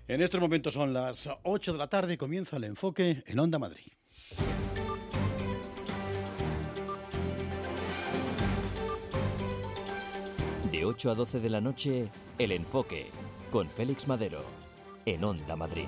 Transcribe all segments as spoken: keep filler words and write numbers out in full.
En estos momentos son las ocho de la tarde y comienza el enfoque en Onda Madrid. De ocho a doce de la noche, el enfoque con Félix Madero en Onda Madrid.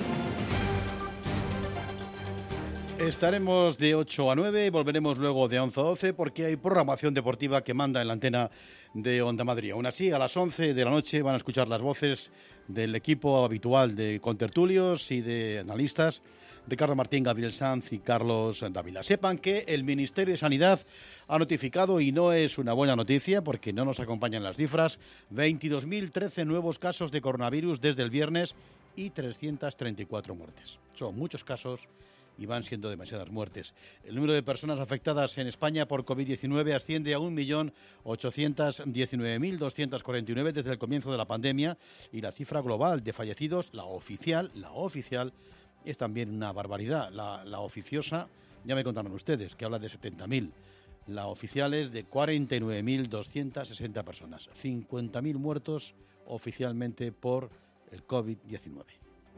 Estaremos de ocho a nueve y volveremos luego de once a doce porque hay programación deportiva que manda en la antena de Onda Madrid. Aún así, a las once de la noche van a escuchar las voces del equipo habitual de contertulios y de analistas, Ricardo Martín, Gabriel Sanz y Carlos Dávila. Sepan que el Ministerio de Sanidad ha notificado, y no es una buena noticia porque no nos acompañan las cifras, veintidós mil trece nuevos casos de coronavirus desde el viernes y trescientas treinta y cuatro muertes. Son muchos casos y van siendo demasiadas muertes. El número de personas afectadas en España por covid diecinueve asciende a un millón ochocientos diecinueve mil doscientos cuarenta y nueve desde el comienzo de la pandemia, y la cifra global de fallecidos, la oficial, la oficial, es también una barbaridad. La, la oficiosa, ya me contaron ustedes, que habla de setenta mil. La oficial es de cuarenta y nueve mil doscientas sesenta personas. cincuenta mil muertos oficialmente por el covid diecinueve.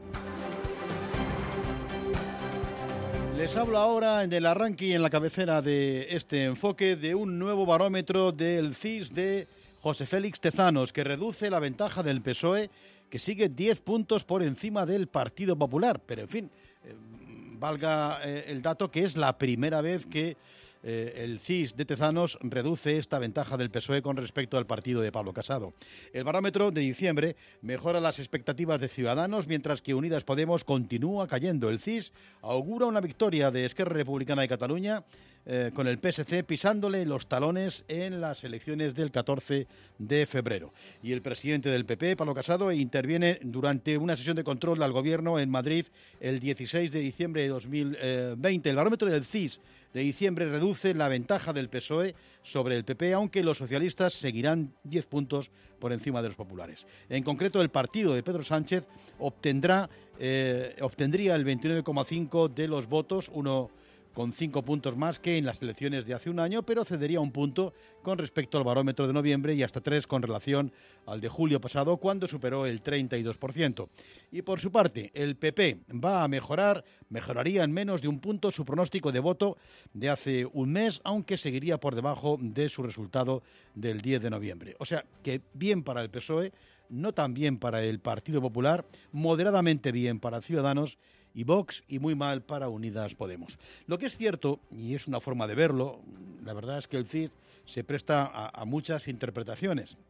Les hablo ahora en el arranque y en la cabecera de este enfoque de un nuevo barómetro del C I S de José Félix Tezanos, que reduce la ventaja del P S O E, que sigue diez puntos por encima del Partido Popular. Pero, en fin, eh, valga eh, el dato que es la primera vez que eh, el C I S de Tezanos reduce esta ventaja del P S O E con respecto al partido de Pablo Casado. El barómetro de diciembre mejora las expectativas de Ciudadanos, mientras que Unidas Podemos continúa cayendo. El C I S augura una victoria de Esquerra Republicana de Cataluña eh, con el P S C pisándole los talones en las elecciones del catorce de febrero. Y el presidente del P P, Pablo Casado, interviene durante una sesión de control al gobierno en Madrid el dieciséis de diciembre de dos mil veinte. El barómetro del C I S de diciembre reduce la ventaja del P S O E sobre el P P, aunque los socialistas seguirán diez puntos por encima de los populares. En concreto, el partido de Pedro Sánchez obtendrá, eh, obtendría el veintinueve coma cinco de los votos, uno con cinco puntos más que en las elecciones de hace un año, pero cedería un punto con respecto al barómetro de noviembre y hasta tres con relación al de julio pasado, cuando superó el treinta y dos por ciento. Y por su parte, el P P va a mejorar, mejoraría en menos de un punto su pronóstico de voto de hace un mes, aunque seguiría por debajo de su resultado del diez de noviembre. O sea, que bien para el P S O E, no tan bien para el Partido Popular, moderadamente bien para Ciudadanos y Vox, y muy mal para Unidas Podemos. Lo que es cierto, y es una forma de verlo, la verdad es que el C I S se presta a, a muchas interpretaciones.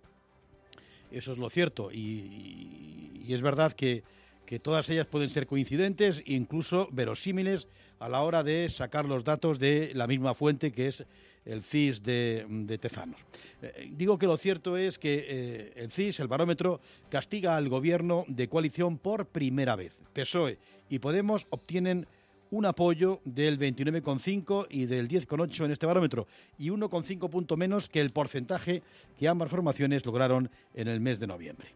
Eso es lo cierto, y, y, y es verdad que, que todas ellas pueden ser coincidentes e incluso verosímiles a la hora de sacar los datos de la misma fuente, que es el C I S de, de Tezanos. Eh, digo que lo cierto es que eh, el C I S, el barómetro, castiga al gobierno de coalición por primera vez. P S O E y Podemos obtienen un apoyo del veintinueve coma cinco y del diez coma ocho en este barómetro, y uno coma cinco punto menos que el porcentaje que ambas formaciones lograron en el mes de noviembre.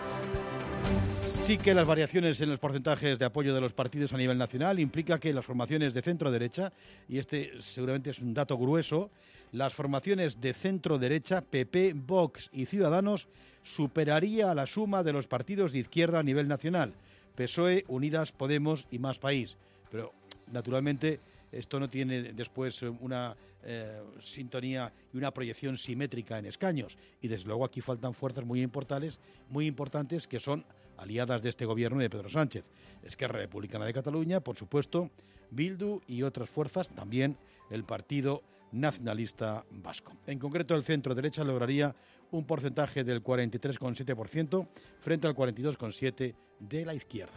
Sí que las variaciones en los porcentajes de apoyo de los partidos a nivel nacional implica que las formaciones de centro-derecha, y este seguramente es un dato grueso, las formaciones de centro-derecha, P P, Vox y Ciudadanos, superaría a la suma de los partidos de izquierda a nivel nacional, P S O E, Unidas Podemos y Más País. Pero, naturalmente, esto no tiene después una eh, sintonía y una proyección simétrica en escaños. Y, desde luego, aquí faltan fuerzas muy importantes, muy importantes que son aliadas de este gobierno de Pedro Sánchez. Esquerra Republicana de Cataluña, por supuesto, Bildu y otras fuerzas, también el Partido Nacionalista Vasco. En concreto, el centro-derecha lograría un porcentaje del cuarenta y tres coma siete por ciento frente al cuarenta y dos coma siete por ciento de la izquierda.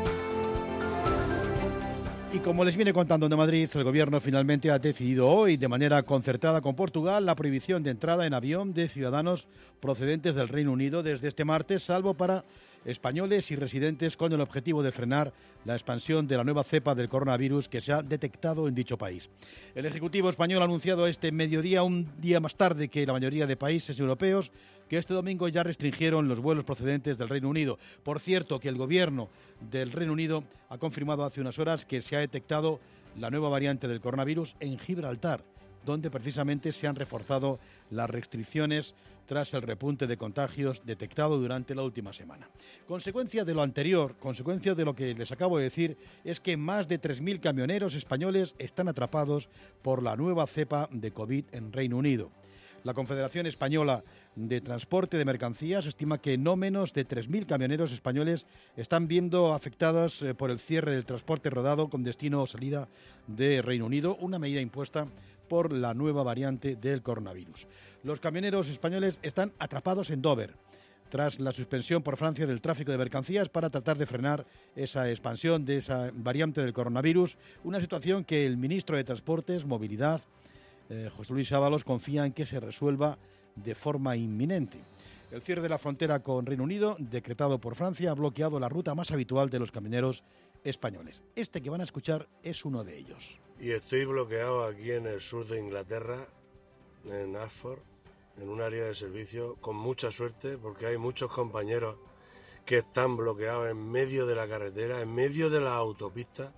Y como les viene contando de Madrid, el Gobierno finalmente ha decidido hoy, de manera concertada con Portugal, la prohibición de entrada en avión de ciudadanos procedentes del Reino Unido desde este martes, salvo para españoles y residentes, con el objetivo de frenar la expansión de la nueva cepa del coronavirus que se ha detectado en dicho país. El Ejecutivo español ha anunciado este mediodía, un día más tarde que la mayoría de países europeos, que este domingo ya restringieron los vuelos procedentes del Reino Unido. Por cierto, que el Gobierno del Reino Unido ha confirmado hace unas horas que se ha detectado la nueva variante del coronavirus en Gibraltar, donde precisamente se han reforzado las restricciones tras el repunte de contagios detectado durante la última semana. Consecuencia de lo anterior, consecuencia de lo que les acabo de decir, es que más de tres mil camioneros españoles están atrapados por la nueva cepa de COVID en Reino Unido. La Confederación Española de Transporte de Mercancías estima que no menos de tres mil camioneros españoles están viendo afectados por el cierre del transporte rodado con destino o salida de Reino Unido, una medida impuesta por la nueva variante del coronavirus. Los camioneros españoles están atrapados en Dover, tras la suspensión por Francia del tráfico de mercancías para tratar de frenar esa expansión de esa variante del coronavirus, una situación que el ministro de Transportes, Movilidad, Eh, José Luis Ábalos, confía en que se resuelva de forma inminente. El cierre de la frontera con Reino Unido, decretado por Francia, ha bloqueado la ruta más habitual de los camioneros españoles. Este que van a escuchar es uno de ellos. Y estoy bloqueado aquí en el sur de Inglaterra, en Ashford, en un área de servicio, con mucha suerte, porque hay muchos compañeros que están bloqueados en medio de la carretera, en medio de la autopista,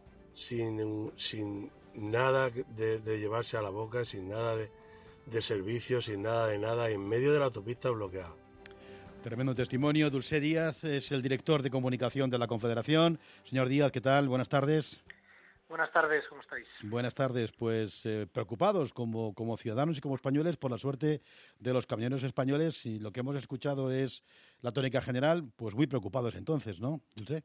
sin... sin nada de, de llevarse a la boca, sin nada de, de servicio, sin nada de nada, en medio de la autopista bloqueado. Tremendo testimonio. Dulce Díaz es el director de comunicación de la Confederación. Señor Díaz, ¿qué tal? Buenas tardes. Buenas tardes, ¿cómo estáis? Buenas tardes. Pues eh, preocupados como, como ciudadanos y como españoles por la suerte de los camioneros españoles, y lo que hemos escuchado es la tónica general, pues muy preocupados entonces, ¿no, Dulce?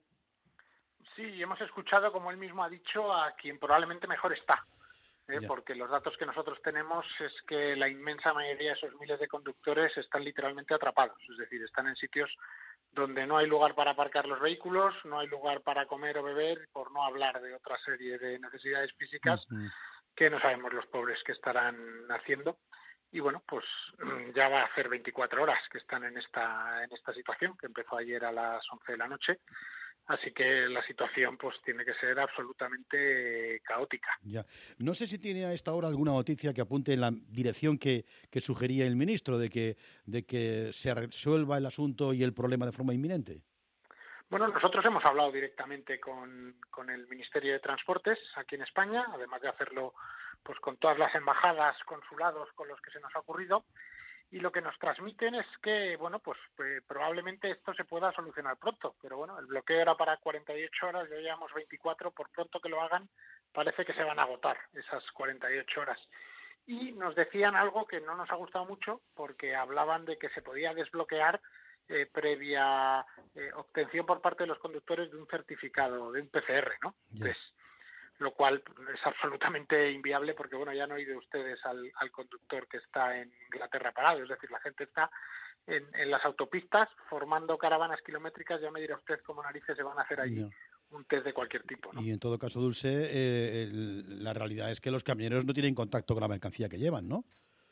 Sí, hemos escuchado, como él mismo ha dicho, a quien probablemente mejor está, ¿eh? porque los datos que nosotros tenemos es que la inmensa mayoría de esos miles de conductores están literalmente atrapados, es decir, están en sitios donde no hay lugar para aparcar los vehículos, no hay lugar para comer o beber, por no hablar de otra serie de necesidades físicas uh-huh. que no sabemos los pobres qué estarán haciendo. Y bueno, pues ya va a hacer veinticuatro horas que están en esta en esta situación, que empezó ayer a las once de la noche. Así que la situación pues tiene que ser absolutamente caótica. Ya. No sé si tiene a esta hora alguna noticia que apunte en la dirección que, que sugería el ministro, de que, de que se resuelva el asunto y el problema de forma inminente. Bueno, nosotros hemos hablado directamente con, con el Ministerio de Transportes aquí en España, además de hacerlo pues con todas las embajadas, consulados con los que se nos ha ocurrido. Y lo que nos transmiten es que, bueno, pues, pues probablemente esto se pueda solucionar pronto, pero bueno, el bloqueo era para cuarenta y ocho horas, ya llevamos veinticuatro, por pronto que lo hagan, parece que se van a agotar esas cuarenta y ocho horas. Y nos decían algo que no nos ha gustado mucho, porque hablaban de que se podía desbloquear eh, previa eh, obtención por parte de los conductores de un certificado, de un P C R, ¿no? Yeah. Pues, lo cual es absolutamente inviable porque, bueno, ya han oído ustedes al, al conductor que está en Inglaterra parado, es decir, la gente está en, en las autopistas formando caravanas kilométricas, ya me dirá usted cómo narices se van a hacer allí no. un test de cualquier tipo, ¿no? Y en todo caso, Dulce, eh, el, la realidad es que los camioneros no tienen contacto con la mercancía que llevan, ¿no?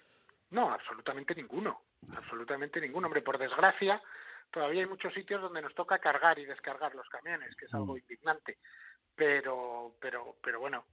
No, absolutamente ninguno, absolutamente ninguno. Hombre, por desgracia, todavía hay muchos sitios donde nos toca cargar y descargar los camiones, que es algo mm. indignante. Pero, pero, pero bueno,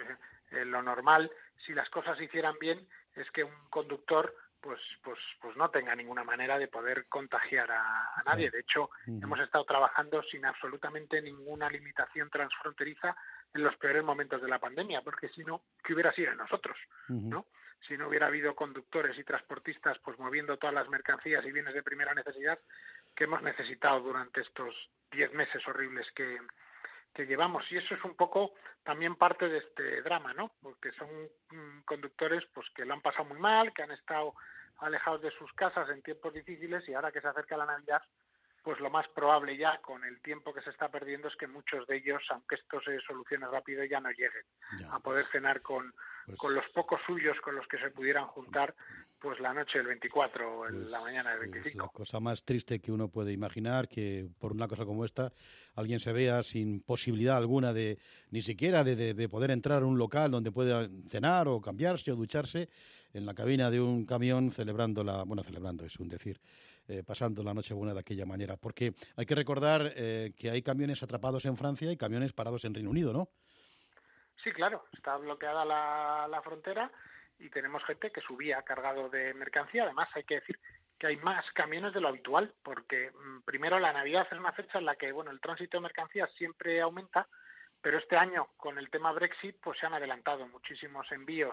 eh, lo normal, si las cosas se hicieran bien, es que un conductor, pues, pues, pues no tenga ninguna manera de poder contagiar a, a nadie. De hecho, uh-huh. hemos estado trabajando sin absolutamente ninguna limitación transfronteriza en los peores momentos de la pandemia, porque si no, ¿qué hubiera sido en nosotros? Uh-huh. ¿No? Si no hubiera habido conductores y transportistas, pues moviendo todas las mercancías y bienes de primera necesidad que hemos necesitado durante estos diez meses horribles que que llevamos, y eso es un poco también parte de este drama, ¿no? Porque son mmm, conductores pues que lo han pasado muy mal, que han estado alejados de sus casas en tiempos difíciles, y ahora que se acerca la Navidad, pues lo más probable ya con el tiempo que se está perdiendo es que muchos de ellos, aunque esto se solucione rápido, ya no lleguen ya, a poder cenar con, pues, con los pocos suyos con los que se pudieran juntar pues la noche del veinticuatro o pues, la mañana del veinticinco. Es la cosa más triste que uno puede imaginar, que por una cosa como esta alguien se vea sin posibilidad alguna de ni siquiera de, de, de poder entrar a un local donde pueda cenar o cambiarse o ducharse en la cabina de un camión celebrando la, bueno, celebrando es un decir, eh, pasando la Nochebuena de aquella manera, porque hay que recordar eh, que hay camiones atrapados en Francia y camiones parados en Reino Unido, ¿no? Sí, claro, está bloqueada la, la frontera y tenemos gente que subía cargado de mercancía. Además, hay que decir que hay más camiones de lo habitual, porque mmm, primero la Navidad es una fecha en la que, bueno, el tránsito de mercancías siempre aumenta, pero este año con el tema Brexit pues se han adelantado muchísimos envíos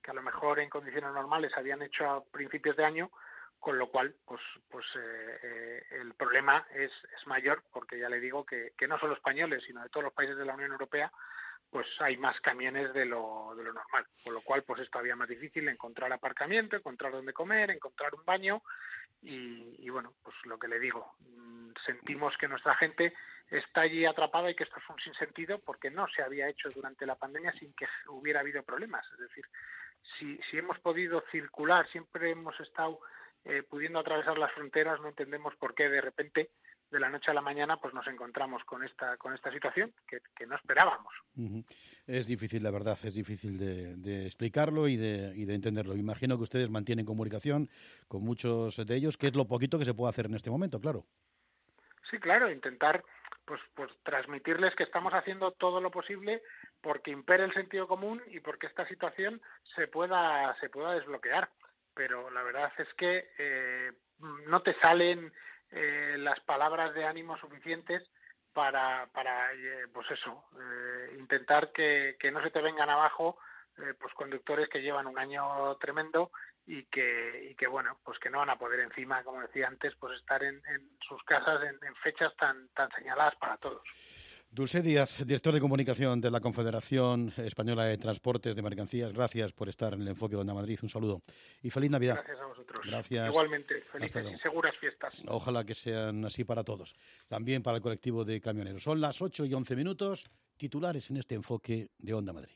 que a lo mejor en condiciones normales habían hecho a principios de año, con lo cual pues pues eh, eh, el problema es, es mayor, porque ya le digo que, que no solo españoles, sino de todos los países de la Unión Europea, pues hay más camiones de lo, de lo normal, con lo cual pues es todavía más difícil encontrar aparcamiento, encontrar dónde comer, encontrar un baño y, y bueno, pues lo que le digo, sentimos que nuestra gente está allí atrapada y que esto es un sinsentido porque no se había hecho durante la pandemia sin que hubiera habido problemas. Es decir, si, si hemos podido circular, siempre hemos estado eh, pudiendo atravesar las fronteras, no entendemos por qué de repente de la noche a la mañana pues nos encontramos con esta con esta situación que, que no esperábamos. Uh-huh. Es difícil, la verdad, es difícil de, de explicarlo y de, y de entenderlo. Me imagino que ustedes mantienen comunicación con muchos de ellos, que es lo poquito que se puede hacer en este momento, claro. Sí, claro, intentar pues pues transmitirles que estamos haciendo todo lo posible porque impere el sentido común y porque esta situación se pueda se pueda desbloquear. Pero la verdad es que eh, no te salen eh, las palabras de ánimo suficientes para, para eh, pues eso, eh, intentar que, que no se te vengan abajo eh, pues conductores que llevan un año tremendo y que, y que bueno, pues que no van a poder encima, como decía antes, pues estar en, en sus casas en, en fechas tan, tan señaladas para todos. Dulce Díaz, director de comunicación de la Confederación Española de Transportes de Mercancías, gracias por estar en el Enfoque de Onda Madrid. Un saludo y feliz Navidad. Gracias a vosotros. Gracias. Igualmente, felices y seguras fiestas. Ojalá que sean así para todos, también para el colectivo de camioneros. Son las ocho y once minutos, titulares en este Enfoque de Onda Madrid.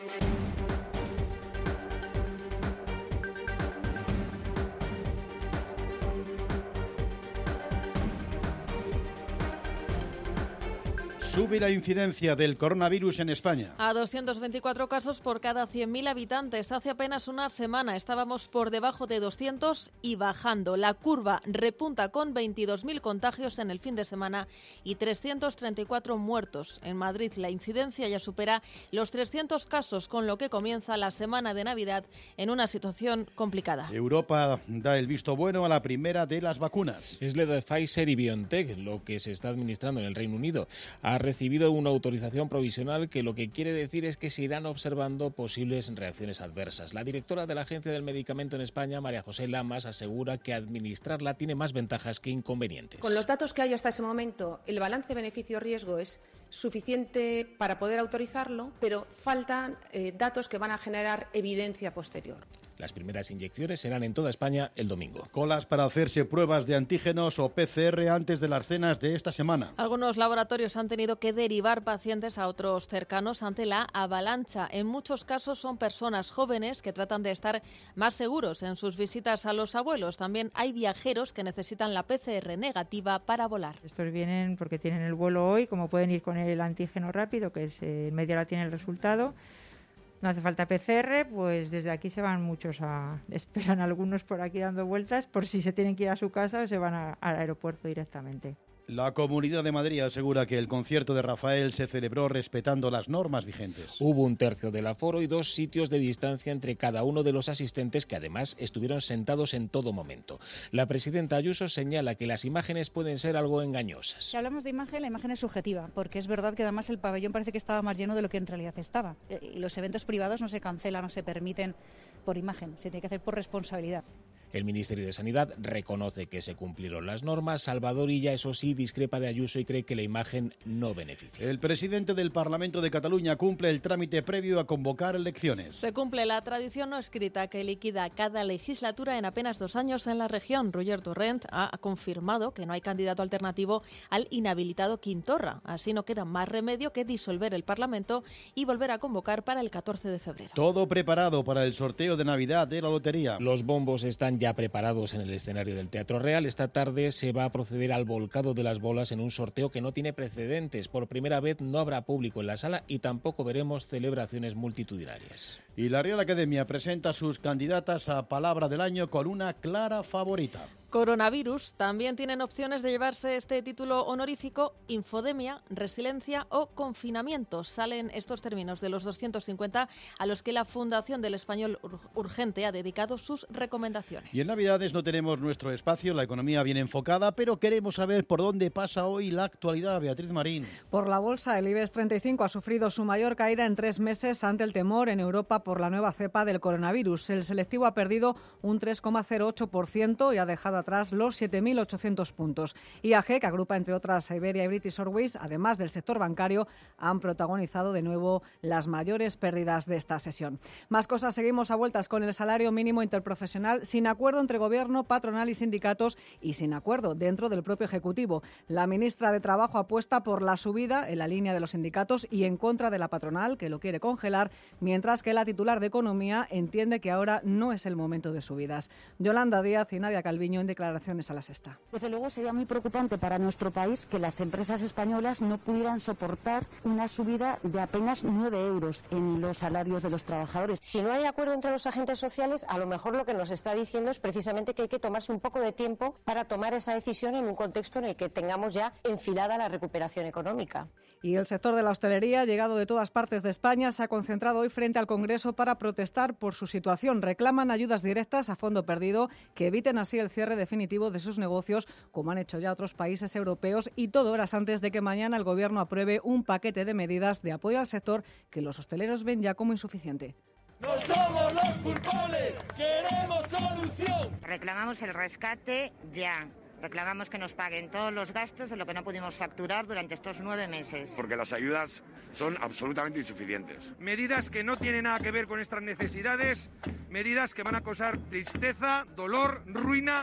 Sube la incidencia del coronavirus en España. A doscientos veinticuatro casos por cada cien mil habitantes. Hace apenas una semana estábamos por debajo de doscientos y bajando. La curva repunta con veintidós mil contagios en el fin de semana y trescientos treinta y cuatro muertos. En Madrid la incidencia ya supera los trescientos casos, con lo que comienza la semana de Navidad en una situación complicada. Europa da el visto bueno a la primera de las vacunas. Es la de Pfizer y BioNTech, lo que se está administrando en el Reino Unido. Ha recibido una autorización provisional que lo que quiere decir es que se irán observando posibles reacciones adversas. La directora de la Agencia del Medicamento en España, María José Lamas, asegura que administrarla tiene más ventajas que inconvenientes. Con los datos que hay hasta ese momento, el balance beneficio-riesgo es suficiente para poder autorizarlo, pero faltan eh, datos que van a generar evidencia posterior. Las primeras inyecciones serán en toda España el domingo. Colas para hacerse pruebas de antígenos o P C R antes de las cenas de esta semana. Algunos laboratorios han tenido que derivar pacientes a otros cercanos ante la avalancha. En muchos casos son personas jóvenes que tratan de estar más seguros en sus visitas a los abuelos. También hay viajeros que necesitan la P C R negativa para volar. Estos vienen porque tienen el vuelo hoy, como pueden ir con el antígeno rápido, que es eh, en media hora tiene el resultado. No hace falta P C R, pues desde aquí se van muchos a... Esperan algunos por aquí dando vueltas por si se tienen que ir a su casa o se van a, al aeropuerto directamente. La Comunidad de Madrid asegura que el concierto de Rafael se celebró respetando las normas vigentes. Hubo un tercio del aforo y dos sitios de distancia entre cada uno de los asistentes, que además estuvieron sentados en todo momento. La presidenta Ayuso señala que las imágenes pueden ser algo engañosas. Si hablamos de imagen, la imagen es subjetiva, porque es verdad que además el pabellón parece que estaba más lleno de lo que en realidad estaba. Y los eventos privados no se cancelan, no se permiten por imagen, se tiene que hacer por responsabilidad. El Ministerio de Sanidad reconoce que se cumplieron las normas. Salvador Illa, eso sí, discrepa de Ayuso y cree que la imagen no beneficia. El presidente del Parlamento de Cataluña cumple el trámite previo a convocar elecciones. Se cumple la tradición no escrita que liquida cada legislatura en apenas dos años en la región. Roger Torrent ha confirmado que no hay candidato alternativo al inhabilitado Quintorra. Así no queda más remedio que disolver el Parlamento y volver a convocar para el catorce de febrero. Todo preparado para el sorteo de Navidad de la lotería. Los bombos están ya preparados en el escenario del Teatro Real. Esta tarde se va a proceder al volcado de las bolas en un sorteo que no tiene precedentes. Por primera vez no habrá público en la sala y tampoco veremos celebraciones multitudinarias. Y la Real Academia presenta sus candidatas a Palabra del Año con una clara favorita. Coronavirus. También tienen opciones de llevarse este título honorífico: infodemia, resiliencia o confinamiento. Salen estos términos de los doscientos cincuenta a los que la Fundación del Español Urgente ha dedicado sus recomendaciones. Y en Navidades no tenemos nuestro espacio, la economía bien enfocada, pero queremos saber por dónde pasa hoy la actualidad. Beatriz Marín. Por la bolsa, el IBEX treinta y cinco ha sufrido su mayor caída en tres meses ante el temor en Europa por por la nueva cepa del coronavirus. El selectivo ha perdido un tres coma cero ocho por ciento y ha dejado atrás los siete mil ochocientos puntos. I A G, que agrupa entre otras Iberia y British Airways, además del sector bancario, han protagonizado de nuevo las mayores pérdidas de esta sesión. Más cosas, seguimos a vueltas con el salario mínimo interprofesional sin acuerdo entre gobierno, patronal y sindicatos y sin acuerdo dentro del propio Ejecutivo. La ministra de Trabajo apuesta por la subida en la línea de los sindicatos y en contra de la patronal, que lo quiere congelar, mientras que la titular de Economía entiende que ahora no es el momento de subidas. Yolanda Díaz y Nadia Calviño en declaraciones a La Sexta. Desde luego sería muy preocupante para nuestro país que las empresas españolas no pudieran soportar una subida de apenas nueve euros en los salarios de los trabajadores. Si no hay acuerdo entre los agentes sociales, a lo mejor lo que nos está diciendo es precisamente que hay que tomarse un poco de tiempo para tomar esa decisión en un contexto en el que tengamos ya enfilada la recuperación económica. Y el sector de la hostelería, llegado de todas partes de España, se ha concentrado hoy frente al Congreso para protestar por su situación. Reclaman ayudas directas a fondo perdido que eviten así el cierre definitivo de sus negocios, como han hecho ya otros países europeos, y todo horas antes de que mañana el Gobierno apruebe un paquete de medidas de apoyo al sector que los hosteleros ven ya como insuficiente. ¡No somos los culpables! ¡Queremos solución! Reclamamos el rescate ya. Reclamamos que nos paguen todos los gastos de lo que no pudimos facturar durante estos nueve meses. Porque las ayudas son absolutamente insuficientes. Medidas que no tienen nada que ver con nuestras necesidades, medidas que van a causar tristeza, dolor, ruina.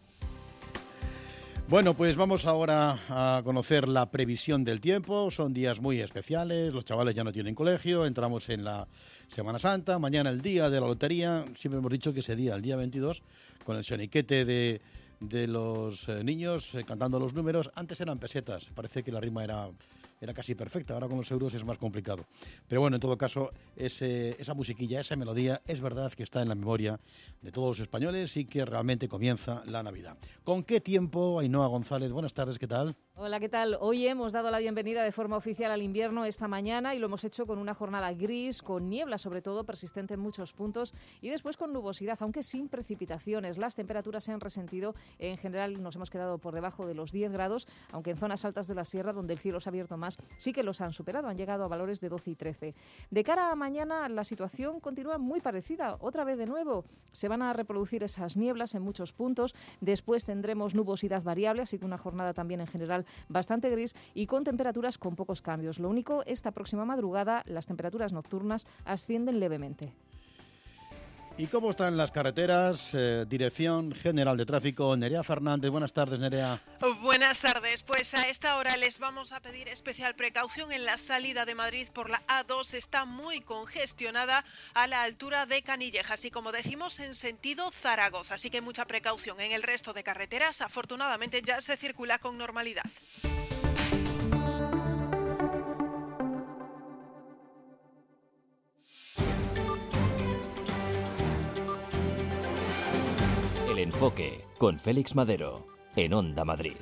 Bueno, pues vamos ahora a conocer la previsión del tiempo. Son días muy especiales, los chavales ya no tienen colegio, entramos en la Semana Santa, mañana el día de la lotería. Siempre hemos dicho que ese día, el día veintidós, con el soniquete de... de los eh, niños eh, cantando los números. Antes eran pesetas, parece que la rima era, era casi perfecta, ahora con los euros es más complicado. Pero bueno, en todo caso, ese, esa musiquilla, esa melodía, es verdad que está en la memoria de todos los españoles y que realmente comienza la Navidad. ¿Con qué tiempo, Ainhoa González? Buenas tardes, ¿qué tal? Hola, ¿qué tal? Hoy hemos dado la bienvenida de forma oficial al invierno esta mañana y lo hemos hecho con una jornada gris, con niebla sobre todo, persistente en muchos puntos y después con nubosidad, aunque sin precipitaciones. Las temperaturas se han resentido. En general nos hemos quedado por debajo de los diez grados, aunque en zonas altas de la sierra, donde el cielo se ha abierto más, sí que los han superado, han llegado a valores de doce y trece. De cara a mañana, la situación continúa muy parecida. Otra vez de nuevo, se van a reproducir esas nieblas en muchos puntos. Después tendremos nubosidad variable, así que una jornada también en general bastante gris y con temperaturas con pocos cambios. Lo único, esta próxima madrugada, las temperaturas nocturnas ascienden levemente. ¿Y cómo están las carreteras? Eh, Dirección General de Tráfico, Nerea Fernández. Buenas tardes, Nerea. Buenas tardes. Pues a esta hora les vamos a pedir especial precaución en la salida de Madrid por la A dos. Está muy congestionada a la altura de Canillejas y, como decimos, en sentido Zaragoza. Así que mucha precaución. En el resto de carreteras, afortunadamente, ya se circula con normalidad. El Enfoque, con Félix Madero, en Onda Madrid.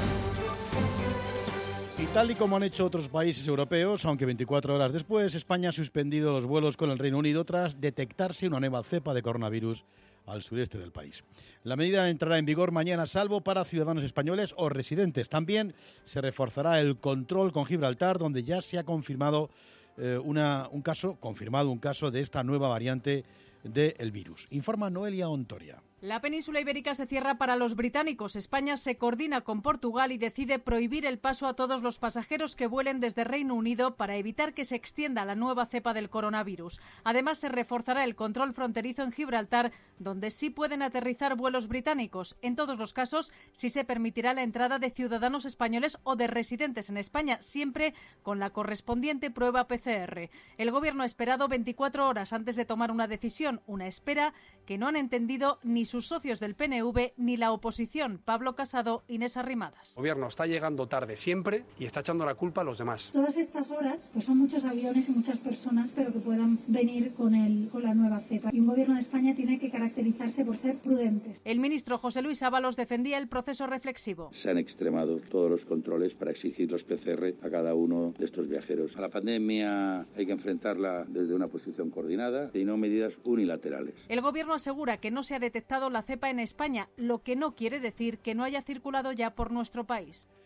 Y tal y como han hecho otros países europeos, aunque veinticuatro horas después, España ha suspendido los vuelos con el Reino Unido tras detectarse una nueva cepa de coronavirus al sureste del país. La medida entrará en vigor mañana, salvo para ciudadanos españoles o residentes. También se reforzará el control con Gibraltar, donde ya se ha confirmado eh, una, un caso, confirmado un caso de esta nueva variante del virus. Informa Noelia Ontoria. La península ibérica se cierra para los británicos. España se coordina con Portugal y decide prohibir el paso a todos los pasajeros que vuelen desde Reino Unido para evitar que se extienda la nueva cepa del coronavirus. Además, se reforzará el control fronterizo en Gibraltar, donde sí pueden aterrizar vuelos británicos. En todos los casos, sí se permitirá la entrada de ciudadanos españoles o de residentes en España, siempre con la correspondiente prueba P C R. El Gobierno ha esperado veinticuatro horas antes de tomar una decisión, una espera que no han entendido ni sus socios del P N V ni la oposición, Pablo Casado, Inés Arrimadas. El Gobierno está llegando tarde siempre y está echando la culpa a los demás. Todas estas horas pues son muchos aviones y muchas personas, pero que puedan venir con, el, con la nueva cepa. Y un Gobierno de España tiene que caracterizarse por ser prudentes. El ministro José Luis Ábalos defendía el proceso reflexivo. Se han extremado todos los controles para exigir los P C R a cada uno de estos viajeros. A la pandemia hay que enfrentarla desde una posición coordinada y no medidas unilaterales. El Gobierno asegura que no se ha detectado la cepa en España, lo que no quiere decir que no haya circulado ya por nuestro país.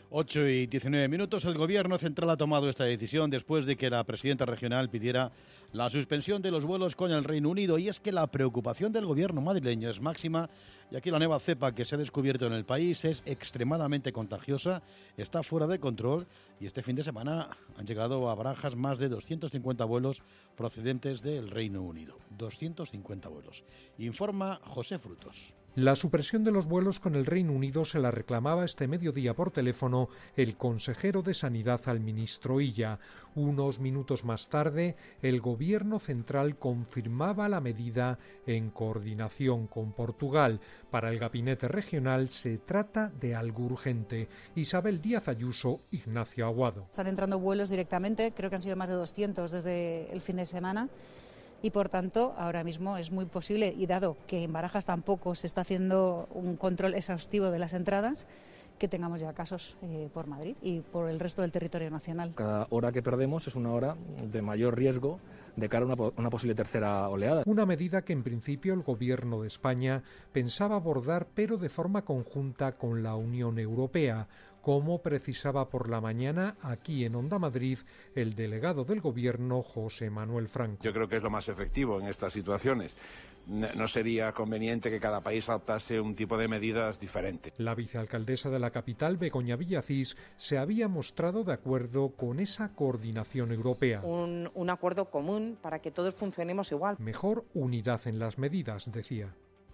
ocho y diecinueve minutos. El Gobierno central ha tomado esta decisión después de que la presidenta regional pidiera la suspensión de los vuelos con el Reino Unido. Y es que la preocupación del Gobierno madrileño es máxima, y aquí la nueva cepa que se ha descubierto en el país es extremadamente contagiosa, está fuera de control, y este fin de semana han llegado a Barajas más de doscientos cincuenta vuelos procedentes del Reino Unido. doscientos cincuenta vuelos. Informa José Frutos. La supresión de los vuelos con el Reino Unido se la reclamaba este mediodía por teléfono el consejero de Sanidad al ministro Illa. Unos minutos más tarde, el Gobierno central confirmaba la medida en coordinación con Portugal. Para el gabinete regional se trata de algo urgente. Isabel Díaz Ayuso, Ignacio Aguado. Están entrando vuelos directamente, creo que han sido más de doscientos desde el fin de semana. Y por tanto, ahora mismo es muy posible, y dado que en Barajas tampoco se está haciendo un control exhaustivo de las entradas, que tengamos ya casos eh, por Madrid y por el resto del territorio nacional. Cada hora que perdemos es una hora de mayor riesgo de cara a una, una posible tercera oleada. Una medida que en principio el Gobierno de España pensaba abordar, pero de forma conjunta con la Unión Europea, como precisaba por la mañana aquí en Onda Madrid el delegado del Gobierno, José Manuel Franco. Yo creo que es lo más efectivo en estas situaciones. No sería conveniente que cada país adoptase un tipo de medidas diferente. La vicealcaldesa de la capital, Begoña Villacís, se había mostrado de acuerdo con esa coordinación europea. Un, un acuerdo común para que todos funcionemos igual. Mejor unidad en las medidas, decía.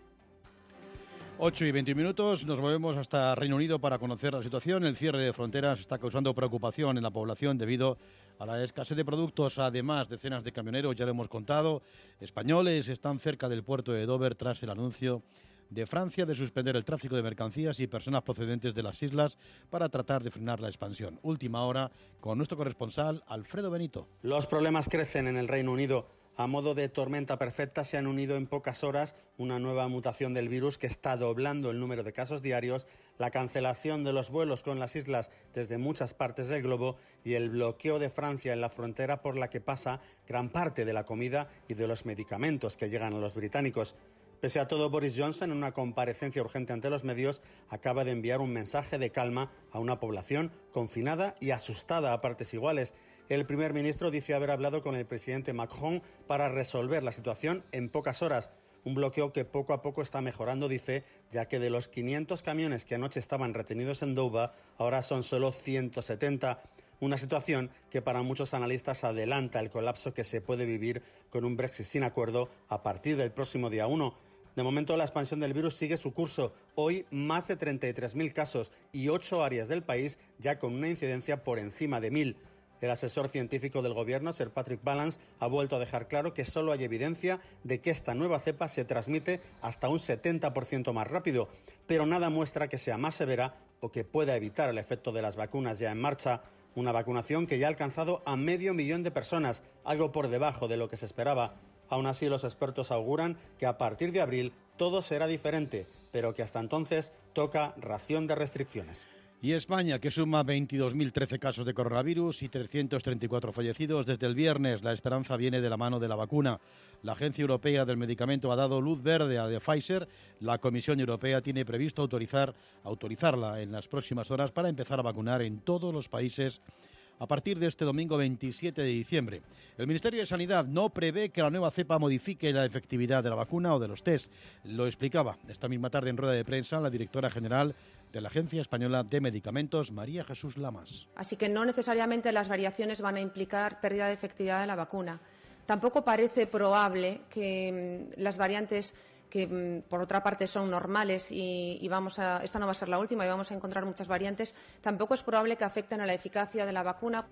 ocho y veinte minutos, nos movemos hasta Reino Unido para conocer la situación. El cierre de fronteras está causando preocupación en la población debido a la escasez de productos. Además, decenas de camioneros, ya lo hemos contado, españoles están cerca del puerto de Dover tras el anuncio de Francia de suspender el tráfico de mercancías y personas procedentes de las islas para tratar de frenar la expansión. Última hora con nuestro corresponsal Alfredo Benito. Los problemas crecen en el Reino Unido. A modo de tormenta perfecta se han unido en pocas horas una nueva mutación del virus que está doblando el número de casos diarios, la cancelación de los vuelos con las islas desde muchas partes del globo y el bloqueo de Francia en la frontera por la que pasa gran parte de la comida y de los medicamentos que llegan a los británicos. Pese a todo, Boris Johnson, en una comparecencia urgente ante los medios, acaba de enviar un mensaje de calma a una población confinada y asustada a partes iguales. El primer ministro dice haber hablado con el presidente Macron para resolver la situación en pocas horas. Un bloqueo que poco a poco está mejorando, dice, ya que de los quinientos camiones que anoche estaban retenidos en Dover, ahora son solo ciento setenta. Una situación que para muchos analistas adelanta el colapso que se puede vivir con un Brexit sin acuerdo a partir del próximo día uno. De momento, la expansión del virus sigue su curso. Hoy, más de treinta y tres mil casos y ocho áreas del país ya con una incidencia por encima de mil. El asesor científico del Gobierno, Sir Patrick Vallance, ha vuelto a dejar claro que solo hay evidencia de que esta nueva cepa se transmite hasta un setenta por ciento más rápido, pero nada muestra que sea más severa o que pueda evitar el efecto de las vacunas ya en marcha. Una vacunación que ya ha alcanzado a medio millón de personas, algo por debajo de lo que se esperaba. Aún así, los expertos auguran que a partir de abril todo será diferente, pero que hasta entonces toca ración de restricciones. Y España, que suma veintidós mil trece casos de coronavirus y trescientos treinta y cuatro fallecidos desde el viernes. La esperanza viene de la mano de la vacuna. La Agencia Europea del Medicamento ha dado luz verde a de Pfizer. La Comisión Europea tiene previsto autorizar, autorizarla en las próximas horas para empezar a vacunar en todos los países a partir de este domingo veintisiete de diciembre. El Ministerio de Sanidad no prevé que la nueva cepa modifique la efectividad de la vacuna o de los test. Lo explicaba esta misma tarde en rueda de prensa la directora general de la Agencia Española de Medicamentos, María Jesús Lamas. Así que no necesariamente las variaciones van a implicar pérdida de efectividad de la vacuna. Tampoco parece probable que mmm, las variantes que por otra parte son normales y, y vamos a, esta no va a ser la última y vamos a encontrar muchas variantes, tampoco es probable que afecten a la eficacia de la vacuna.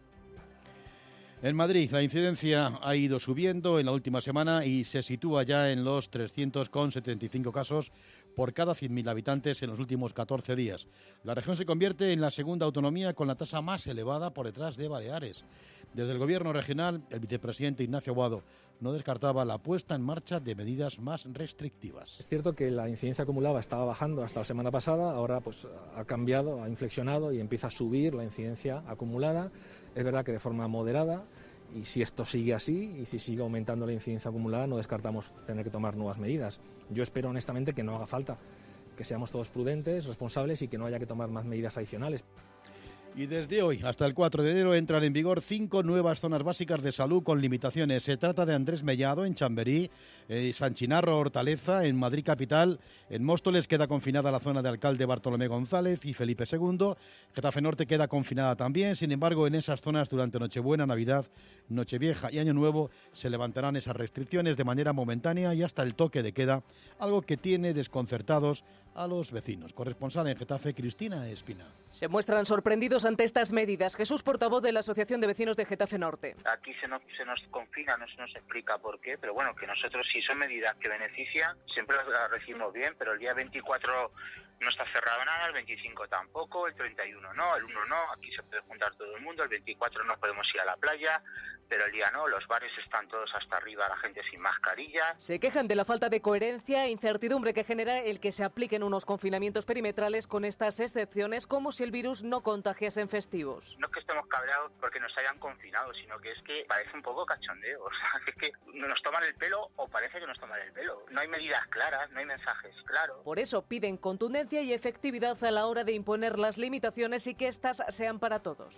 En Madrid la incidencia ha ido subiendo en la última semana y se sitúa ya en los trescientos setenta y cinco casos por cada cien mil habitantes en los últimos catorce días. La región se convierte en la segunda autonomía con la tasa más elevada por detrás de Baleares. Desde el Gobierno regional, el vicepresidente Ignacio Aguado no descartaba la puesta en marcha de medidas más restrictivas. Es cierto que la incidencia acumulada estaba bajando hasta la semana pasada, ahora pues ha cambiado, ha inflexionado y empieza a subir la incidencia acumulada. Es verdad que de forma moderada, y si esto sigue así y si sigue aumentando la incidencia acumulada, no descartamos tener que tomar nuevas medidas. Yo espero honestamente que no haga falta, que seamos todos prudentes, responsables y que no haya que tomar más medidas adicionales. Y desde hoy hasta el cuatro de enero entran en vigor cinco nuevas zonas básicas de salud con limitaciones. Se trata de Andrés Mellado en Chamberí, eh, San Chinarro, Hortaleza, en Madrid capital. En Móstoles queda confinada la zona de Alcalde Bartolomé González y Felipe segundo. Getafe Norte queda confinada también. Sin embargo, en esas zonas durante Nochebuena, Navidad, Nochevieja y Año Nuevo se levantarán esas restricciones de manera momentánea y hasta el toque de queda, algo que tiene desconcertados a los vecinos. Corresponsal en Getafe, Cristina Espina. Se muestran sorprendidos ante estas medidas. Jesús, portavoz de la Asociación de Vecinos de Getafe Norte. Aquí se nos, se nos confina, no se nos explica por qué, pero bueno, que nosotros si son medidas que benefician, siempre las recibimos bien, pero el día veinticuatro no está cerrado nada, el veinticinco tampoco, el treinta y uno no, el uno no, aquí se puede juntar todo el mundo, el veinticuatro no podemos ir a la playa, pero el día no, los bares están todos hasta arriba, la gente sin mascarilla. Se quejan de la falta de coherencia e incertidumbre que genera el que se apliquen unos confinamientos perimetrales con estas excepciones, como si el virus no contagiase en festivos. No es que estemos cabreados porque nos hayan confinado, sino que es que parece un poco cachondeo, o sea, es que nos toman el pelo o parece que nos toman el pelo. No hay medidas claras, no hay mensajes claros. Por eso piden contundencia y efectividad a la hora de imponer las limitaciones y que éstas sean para todos.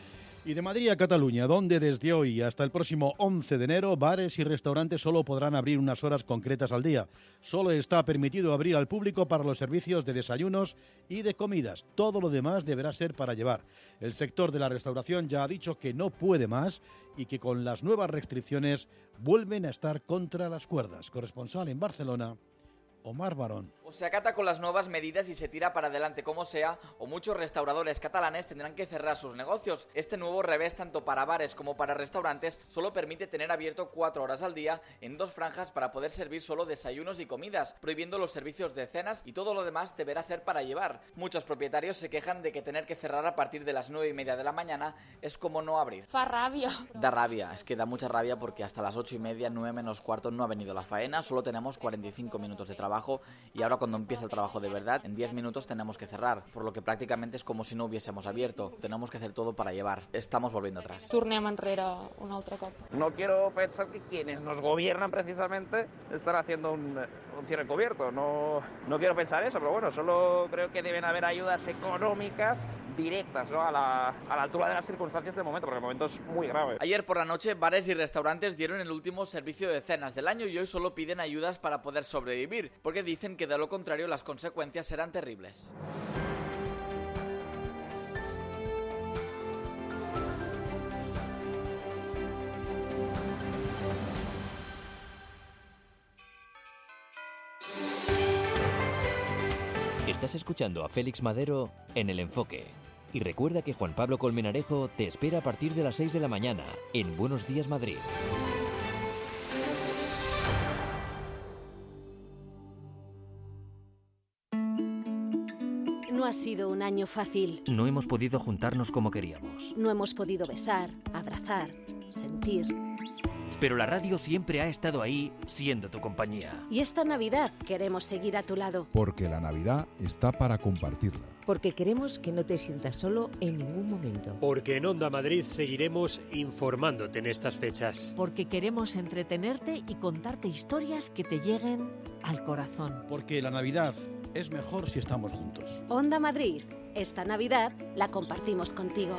Y de Madrid a Cataluña, donde desde hoy hasta el próximo once de enero bares y restaurantes solo podrán abrir unas horas concretas al día. Solo está permitido abrir al público para los servicios de desayunos y de comidas. Todo lo demás deberá ser para llevar. El sector de la restauración ya ha dicho que no puede más y que con las nuevas restricciones vuelven a estar contra las cuerdas. Corresponsal en Barcelona, Omar Barón. O se acata con las nuevas medidas y se tira para adelante como sea, o muchos restauradores catalanes tendrán que cerrar sus negocios. Este nuevo revés, tanto para bares como para restaurantes, solo permite tener abierto cuatro horas al día en dos franjas para poder servir solo desayunos y comidas, prohibiendo los servicios de cenas y todo lo demás deberá ser para llevar. Muchos propietarios se quejan de que tener que cerrar a partir de las nueve y media de la mañana es como no abrir. Fa rabia. Da rabia, es que da mucha rabia porque hasta las ocho y media, nueve menos cuarto no ha venido la faena, solo tenemos cuarenta y cinco minutos de trabajo y ahora cuando empieza el trabajo de verdad, en diez minutos tenemos que cerrar, por lo que prácticamente es como si no hubiésemos abierto. Tenemos que hacer todo para llevar. Estamos volviendo atrás. Tornem enrere un altre cop. No quiero pensar que quienes nos gobiernan precisamente están haciendo un, un cierre encubierto. No, no quiero pensar eso, pero bueno, solo creo que deben haber ayudas económicas directas, ¿no? a, la, a la altura de las circunstancias del momento, porque el momento es muy grave. Ayer por la noche, bares y restaurantes dieron el último servicio de cenas del año y hoy solo piden ayudas para poder sobrevivir, porque dicen que de lo contrario las consecuencias serán terribles. Estás escuchando a Félix Madero en El Enfoque. Y recuerda que Juan Pablo Colmenarejo te espera a partir de las seis de la mañana en Buenos Días Madrid. No ha sido un año fácil. No hemos podido juntarnos como queríamos. No hemos podido besar, abrazar, sentir. Pero la radio siempre ha estado ahí, siendo tu compañía. Y esta Navidad queremos seguir a tu lado. Porque la Navidad está para compartirla. Porque queremos que no te sientas solo en ningún momento. Porque en Onda Madrid seguiremos informándote en estas fechas. Porque queremos entretenerte y contarte historias que te lleguen al corazón. Porque la Navidad es mejor si estamos juntos. Onda Madrid, esta Navidad la compartimos contigo.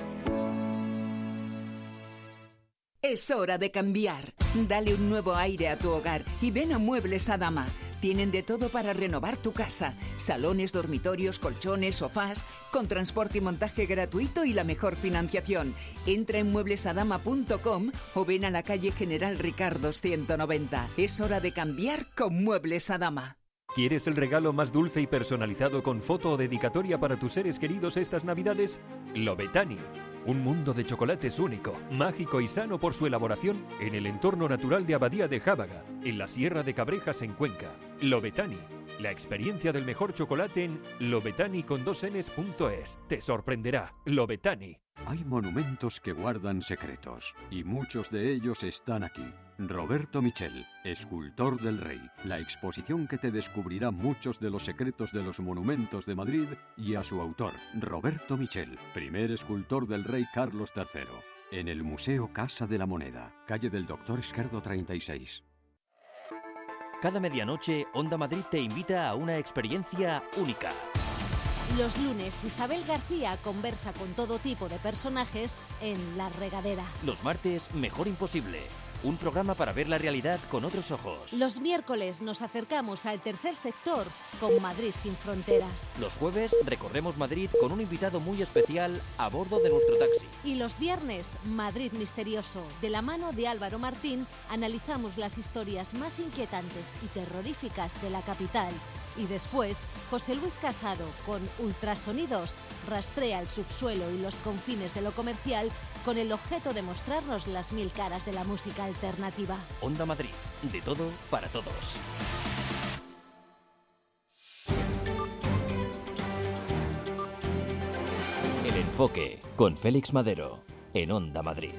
Es hora de cambiar. Dale un nuevo aire a tu hogar y ven a Muebles Adama. Tienen de todo para renovar tu casa. Salones, dormitorios, colchones, sofás, con transporte y montaje gratuito y la mejor financiación. Entra en muebles adama punto com o ven a la calle General Ricardo ciento noventa. Es hora de cambiar con Muebles Adama. ¿Quieres el regalo más dulce y personalizado con foto o dedicatoria para tus seres queridos estas Navidades? Lobetani. Un mundo de chocolates único, mágico y sano por su elaboración en el entorno natural de Abadía de Jábaga, en la Sierra de Cabrejas en Cuenca. Lobetani. La experiencia del mejor chocolate en lobetani con dos enes punto es. Te sorprenderá. Lobetani. Hay monumentos que guardan secretos, y muchos de ellos están aquí. Roberto Michel, escultor del Rey, la exposición que te descubrirá muchos de los secretos de los monumentos de Madrid y a su autor, Roberto Michel, primer escultor del Rey Carlos tercero, en el Museo Casa de la Moneda, calle del Doctor Esquerdo treinta y seis. Cada medianoche, Onda Madrid te invita a una experiencia única. Los lunes, Isabel García conversa con todo tipo de personajes en La Regadera. Los martes, Mejor Imposible. Un programa para ver la realidad con otros ojos. Los miércoles nos acercamos al tercer sector con Madrid sin fronteras. Los jueves recorremos Madrid con un invitado muy especial a bordo de nuestro taxi. Y los viernes, Madrid Misterioso. De la mano de Álvaro Martín, analizamos las historias más inquietantes y terroríficas de la capital. Y después, José Luis Casado, con Ultrasonidos, rastrea el subsuelo y los confines de lo comercial con el objeto de mostrarnos las mil caras de la música alternativa. Onda Madrid, de todo para todos. El Enfoque, con Félix Madero, en Onda Madrid.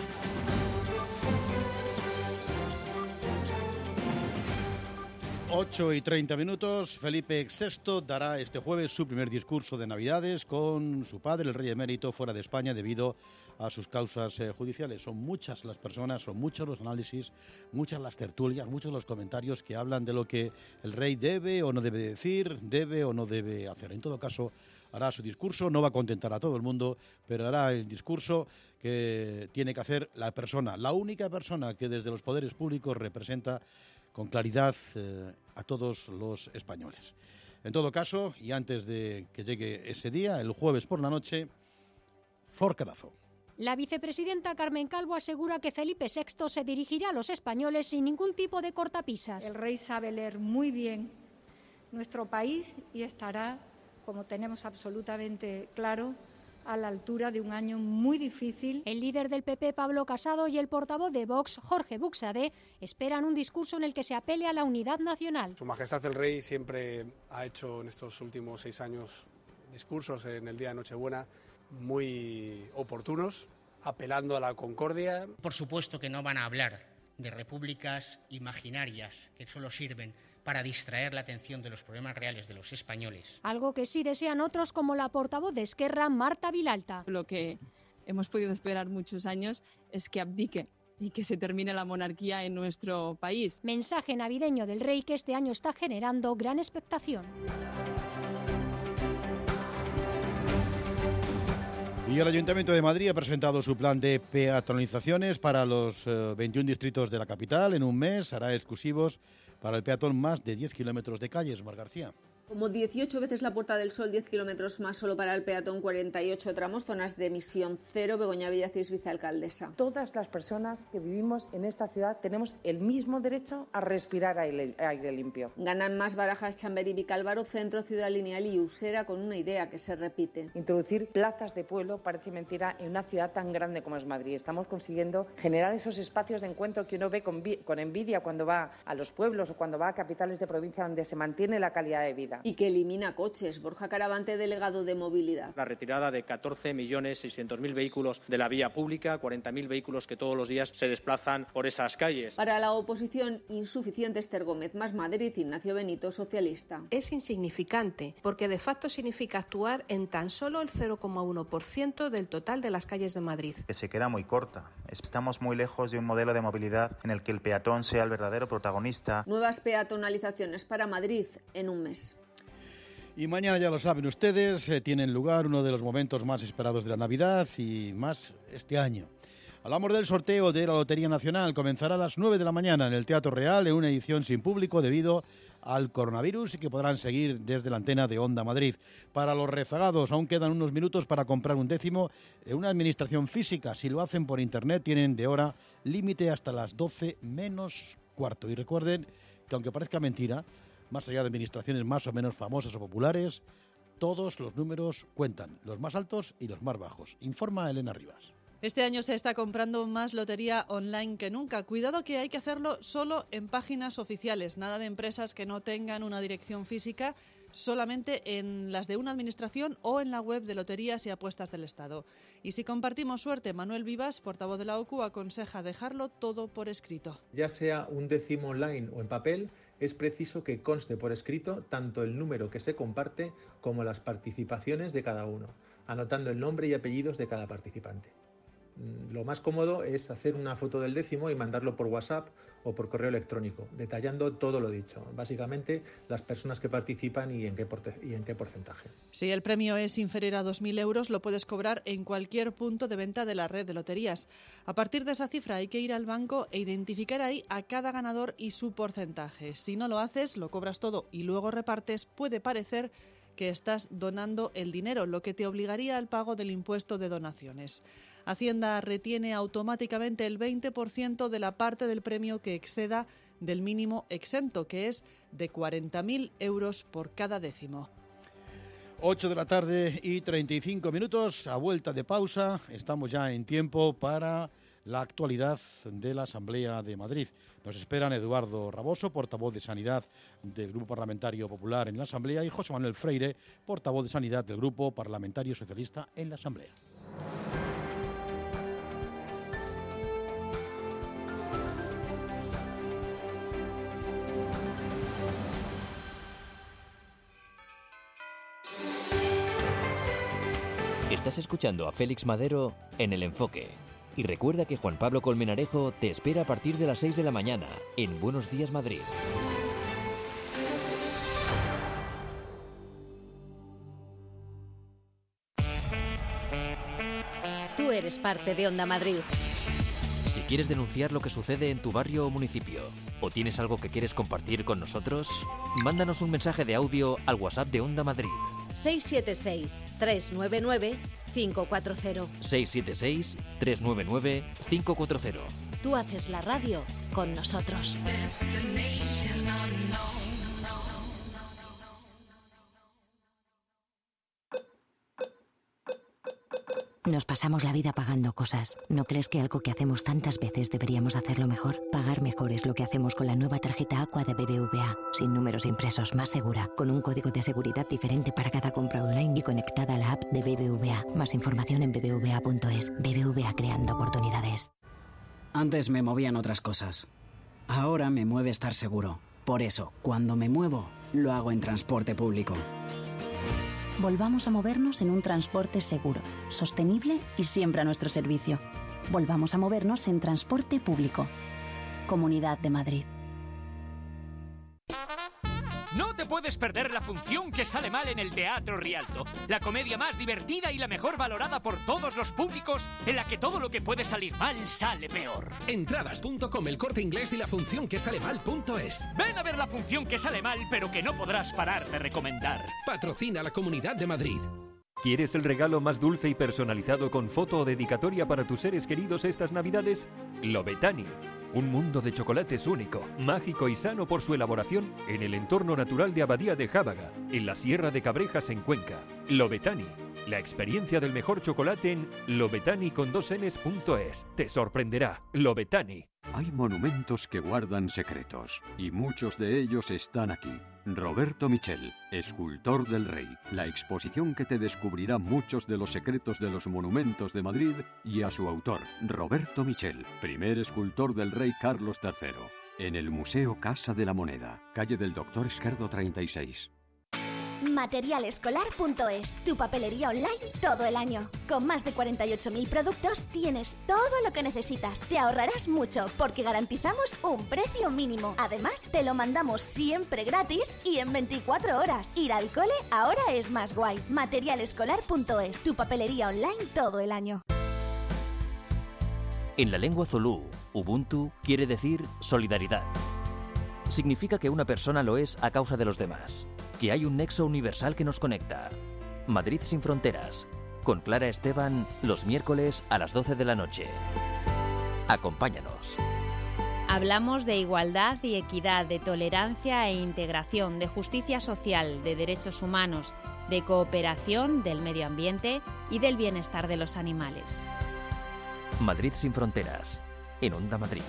ocho y treinta minutos, Felipe sexto dará este jueves su primer discurso de Navidades con su padre, el rey emérito, fuera de España debido a sus causas eh, judiciales. Son muchas las personas, son muchos los análisis, muchas las tertulias, muchos los comentarios que hablan de lo que el rey debe o no debe decir, debe o no debe hacer. En todo caso, hará su discurso, no va a contentar a todo el mundo, pero hará el discurso que tiene que hacer la persona, la única persona que desde los poderes públicos representa con claridad eh, a todos los españoles. En todo caso, y antes de que llegue ese día, el jueves por la noche, Flor Carazo. La vicepresidenta Carmen Calvo asegura que Felipe sexto se dirigirá a los españoles sin ningún tipo de cortapisas. El rey sabe leer muy bien nuestro país y estará, como tenemos absolutamente claro, a la altura de un año muy difícil. El líder del P P, Pablo Casado, y el portavoz de Vox, Jorge Buxadé, esperan un discurso en el que se apele a la unidad nacional. Su Majestad el Rey siempre ha hecho en estos últimos seis años discursos en el día de Nochebuena muy oportunos, apelando a la concordia. Por supuesto que no van a hablar de repúblicas imaginarias que solo sirven para distraer la atención de los problemas reales de los españoles. Algo que sí desean otros, como la portavoz de Esquerra, Marta Vilalta. Lo que hemos podido esperar muchos años es que abdique y que se termine la monarquía en nuestro país. Mensaje navideño del rey que este año está generando gran expectación. Y el Ayuntamiento de Madrid ha presentado su plan de peatonalizaciones para los eh, veintiún distritos de la capital. En un mes hará exclusivos para el peatón más de diez kilómetros de calles. Mar García. Como dieciocho veces la Puerta del Sol, diez kilómetros más solo para el peatón, cuarenta y ocho tramos, zonas de emisión cero. Begoña Villacís, vicealcaldesa. Todas las personas que vivimos en esta ciudad tenemos el mismo derecho a respirar aire, aire limpio. Ganan más Barajas, Chamberí, Vicálvaro, Centro, Ciudad Lineal y Usera, con una idea que se repite. Introducir plazas de pueblo parece mentira en una ciudad tan grande como es Madrid. Estamos consiguiendo generar esos espacios de encuentro que uno ve con, con envidia cuando va a los pueblos o cuando va a capitales de provincia donde se mantiene la calidad de vida. Y que elimina coches. Borja Caravante, delegado de Movilidad. La retirada de catorce millones seiscientos mil vehículos de la vía pública, cuarenta mil vehículos que todos los días se desplazan por esas calles. Para la oposición, insuficiente. Esther Gómez, Más Madrid, Ignacio Benito, socialista. Es insignificante, porque de facto significa actuar en tan solo el cero coma uno por ciento del total de las calles de Madrid. Que se queda muy corta. Estamos muy lejos de un modelo de movilidad en el que el peatón sea el verdadero protagonista. Nuevas peatonalizaciones para Madrid en un mes. Y mañana, ya lo saben ustedes, eh, tienen lugar uno de los momentos más esperados de la Navidad y más este año. Hablamos del sorteo de la Lotería Nacional. Comenzará a las nueve de la mañana en el Teatro Real, en una edición sin público debido al coronavirus, y que podrán seguir desde la antena de Onda Madrid. Para los rezagados, aún quedan unos minutos para comprar un décimo en una administración física. Si lo hacen por internet, tienen de hora límite hasta las doce menos cuarto. Y recuerden que, aunque parezca mentira, más allá de administraciones más o menos famosas o populares, todos los números cuentan, los más altos y los más bajos. Informa Elena Rivas. Este año se está comprando más lotería online que nunca. Cuidado, que hay que hacerlo solo en páginas oficiales, nada de empresas que no tengan una dirección física, solamente en las de una administración o en la web de Loterías y Apuestas del Estado. Y si compartimos suerte, Manuel Vivas, portavoz de la O C U, aconseja dejarlo todo por escrito. Ya sea un décimo online o en papel, es preciso que conste por escrito tanto el número que se comparte como las participaciones de cada uno, anotando el nombre y apellidos de cada participante. Lo más cómodo es hacer una foto del décimo y mandarlo por WhatsApp o por correo electrónico, detallando todo lo dicho, básicamente las personas que participan y en qué, porte- y en qué porcentaje. Si el premio es inferior a dos mil euros, lo puedes cobrar en cualquier punto de venta de la red de loterías. A partir de esa cifra hay que ir al banco e identificar ahí a cada ganador y su porcentaje. Si no lo haces, lo cobras todo y luego repartes, puede parecer que estás donando el dinero, lo que te obligaría al pago del impuesto de donaciones. Hacienda retiene automáticamente el veinte por ciento de la parte del premio que exceda del mínimo exento, que es de cuarenta mil euros por cada décimo. ocho de la tarde y treinta y cinco minutos, a vuelta de pausa, estamos ya en tiempo para la actualidad de la Asamblea de Madrid. Nos esperan Eduardo Raboso, portavoz de Sanidad del Grupo Parlamentario Popular en la Asamblea, y José Manuel Freire, portavoz de Sanidad del Grupo Parlamentario Socialista en la Asamblea. Estás escuchando a Félix Madero en El Enfoque. Y recuerda que Juan Pablo Colmenarejo te espera a partir de las seis de la mañana en Buenos Días Madrid. Tú eres parte de Onda Madrid. Si quieres denunciar lo que sucede en tu barrio o municipio, o tienes algo que quieres compartir con nosotros, mándanos un mensaje de audio al WhatsApp de Onda Madrid. seis siete seis, tres nueve nueve, cinco cuatro cero. seis siete seis, tres nueve nueve, cinco cuatro cero. Tú haces la radio con nosotros. Nos pasamos la vida pagando cosas. ¿No crees que algo que hacemos tantas veces deberíamos hacerlo mejor? Pagar mejor es lo que hacemos con la nueva tarjeta Aqua de B B V A. Sin números impresos, más segura, con un código de seguridad diferente para cada compra online y conectada a la app de B B V A. Más información en b b v a punto es. B B V A, creando oportunidades. Antes me movían otras cosas. Ahora me mueve estar seguro. Por eso, cuando me muevo, lo hago en transporte público. Volvamos a movernos en un transporte seguro, sostenible y siempre a nuestro servicio. Volvamos a movernos en transporte público. Comunidad de Madrid. No te puedes perder La función que sale mal en el Teatro Rialto. La comedia más divertida y la mejor valorada por todos los públicos, en la que todo lo que puede salir mal sale peor. Entradas punto com, El Corte Inglés y La función que sale mal punto es. Ven a ver La función que sale mal, pero que no podrás parar de recomendar. Patrocina la Comunidad de Madrid. ¿Quieres el regalo más dulce y personalizado con foto o dedicatoria para tus seres queridos estas Navidades? Lobetani. Un mundo de chocolates único, mágico y sano por su elaboración en el entorno natural de Abadía de Jábaga, en la Sierra de Cabrejas en Cuenca. Lobetani. La experiencia del mejor chocolate en lobetani con dos enes punto es. Te sorprenderá. Lobetani. Hay monumentos que guardan secretos, y muchos de ellos están aquí. Roberto Michel, escultor del Rey, la exposición que te descubrirá muchos de los secretos de los monumentos de Madrid, y a su autor, Roberto Michel, primer escultor del Rey Carlos tercero, en el Museo Casa de la Moneda, calle del Doctor Esquerdo treinta y seis. material escolar punto es, tu papelería online todo el año. Con más de cuarenta y ocho mil productos tienes todo lo que necesitas. Te ahorrarás mucho porque garantizamos un precio mínimo. Además, te lo mandamos siempre gratis y en veinticuatro horas. Ir al cole ahora es más guay. material escolar punto es, tu papelería online todo el año. En la lengua zulú, Ubuntu quiere decir solidaridad. Significa que una persona lo es a causa de los demás, que hay un nexo universal que nos conecta. Madrid sin fronteras, con Clara Esteban, los miércoles a las doce de la noche. Acompáñanos. Hablamos de igualdad y equidad, de tolerancia e integración, de justicia social, de derechos humanos, de cooperación, del medio ambiente y del bienestar de los animales. Madrid sin fronteras, en Onda Madrid.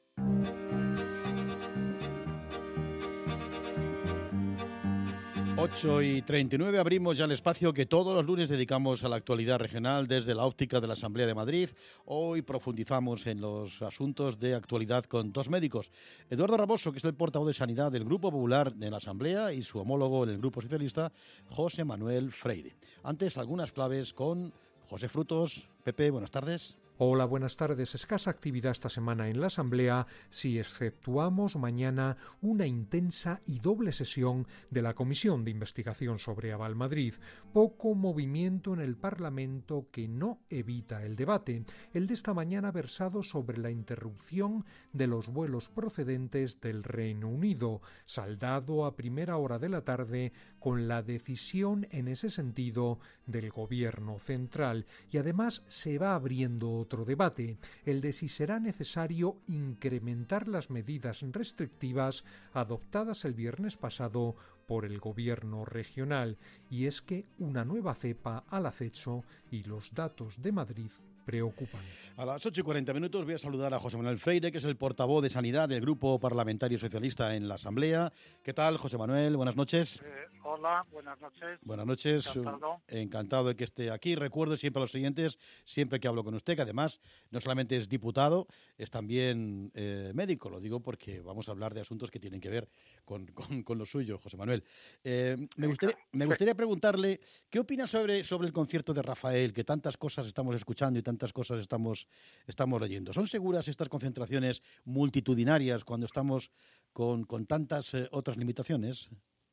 ocho ocho y treinta y nueve abrimos ya el espacio que todos los lunes dedicamos a la actualidad regional desde la óptica de la Asamblea de Madrid. Hoy profundizamos en los asuntos de actualidad con dos médicos. Eduardo Raboso, que es el portavoz de Sanidad del Grupo Popular en la Asamblea, y su homólogo en el Grupo Socialista, José Manuel Freire. Antes, algunas claves con José Frutos. Pepe, buenas tardes. Hola, buenas tardes. Escasa actividad esta semana en la Asamblea si exceptuamos mañana una intensa y doble sesión de la Comisión de Investigación sobre Aval Madrid. Poco movimiento en el Parlamento que no evita el debate. El de esta mañana versado sobre la interrupción de los vuelos procedentes del Reino Unido, saldado a primera hora de la tarde con la decisión en ese sentido del Gobierno central. Y además se va abriendo otro debate, el de si será necesario incrementar las medidas restrictivas adoptadas el viernes pasado por el gobierno regional, y es que una nueva cepa al acecho y los datos de Madrid preocupan. A las ocho y cuarenta minutos voy a saludar a José Manuel Freire, que es el portavoz de Sanidad del Grupo Parlamentario Socialista en la Asamblea. ¿Qué tal, José Manuel? Buenas noches. Eh, hola, buenas noches. Buenas noches. Encantado. Encantado de que esté aquí. Recuerdo siempre a los siguientes, siempre que hablo con usted, que además no solamente es diputado, es también eh, médico. Lo digo porque vamos a hablar de asuntos que tienen que ver con, con, con lo suyo, José Manuel. Eh, me, gustaría, me gustaría preguntarle, ¿qué opina sobre, sobre el concierto de Rafael, que tantas cosas estamos escuchando y tantas tantas cosas estamos, estamos leyendo? ¿Son seguras estas concentraciones multitudinarias cuando estamos con, con tantas eh, otras limitaciones?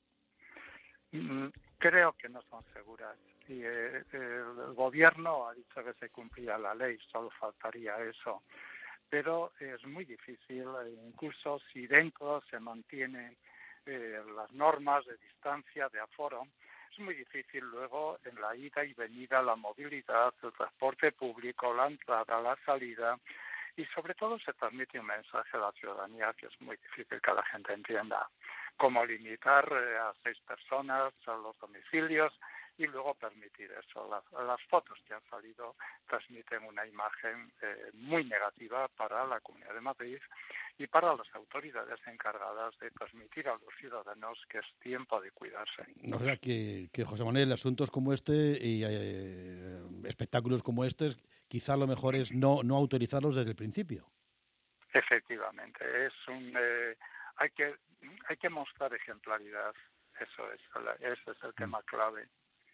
Mm, creo que no son seguras. Y, eh, el gobierno ha dicho que se cumplía la ley, solo faltaría eso. Pero es muy difícil, incluso si dentro se mantienen eh, las normas de distancia, de aforo, es muy difícil luego en la ida y venida, la movilidad, el transporte público, la entrada, la salida, y sobre todo se transmite un mensaje a la ciudadanía que es muy difícil que la gente entienda, como limitar eh, a seis personas a los domicilios y luego permitir eso. Las, las fotos que han salido transmiten una imagen eh, muy negativa para la Comunidad de Madrid y para las autoridades encargadas de transmitir a los ciudadanos que es tiempo de cuidarse. O sea, que, que José Manuel, asuntos como este y eh, espectáculos como estos, quizá lo mejor es no, no autorizarlos desde el principio. Efectivamente, es un eh, hay que hay que mostrar ejemplaridad, eso es, ese es el tema clave.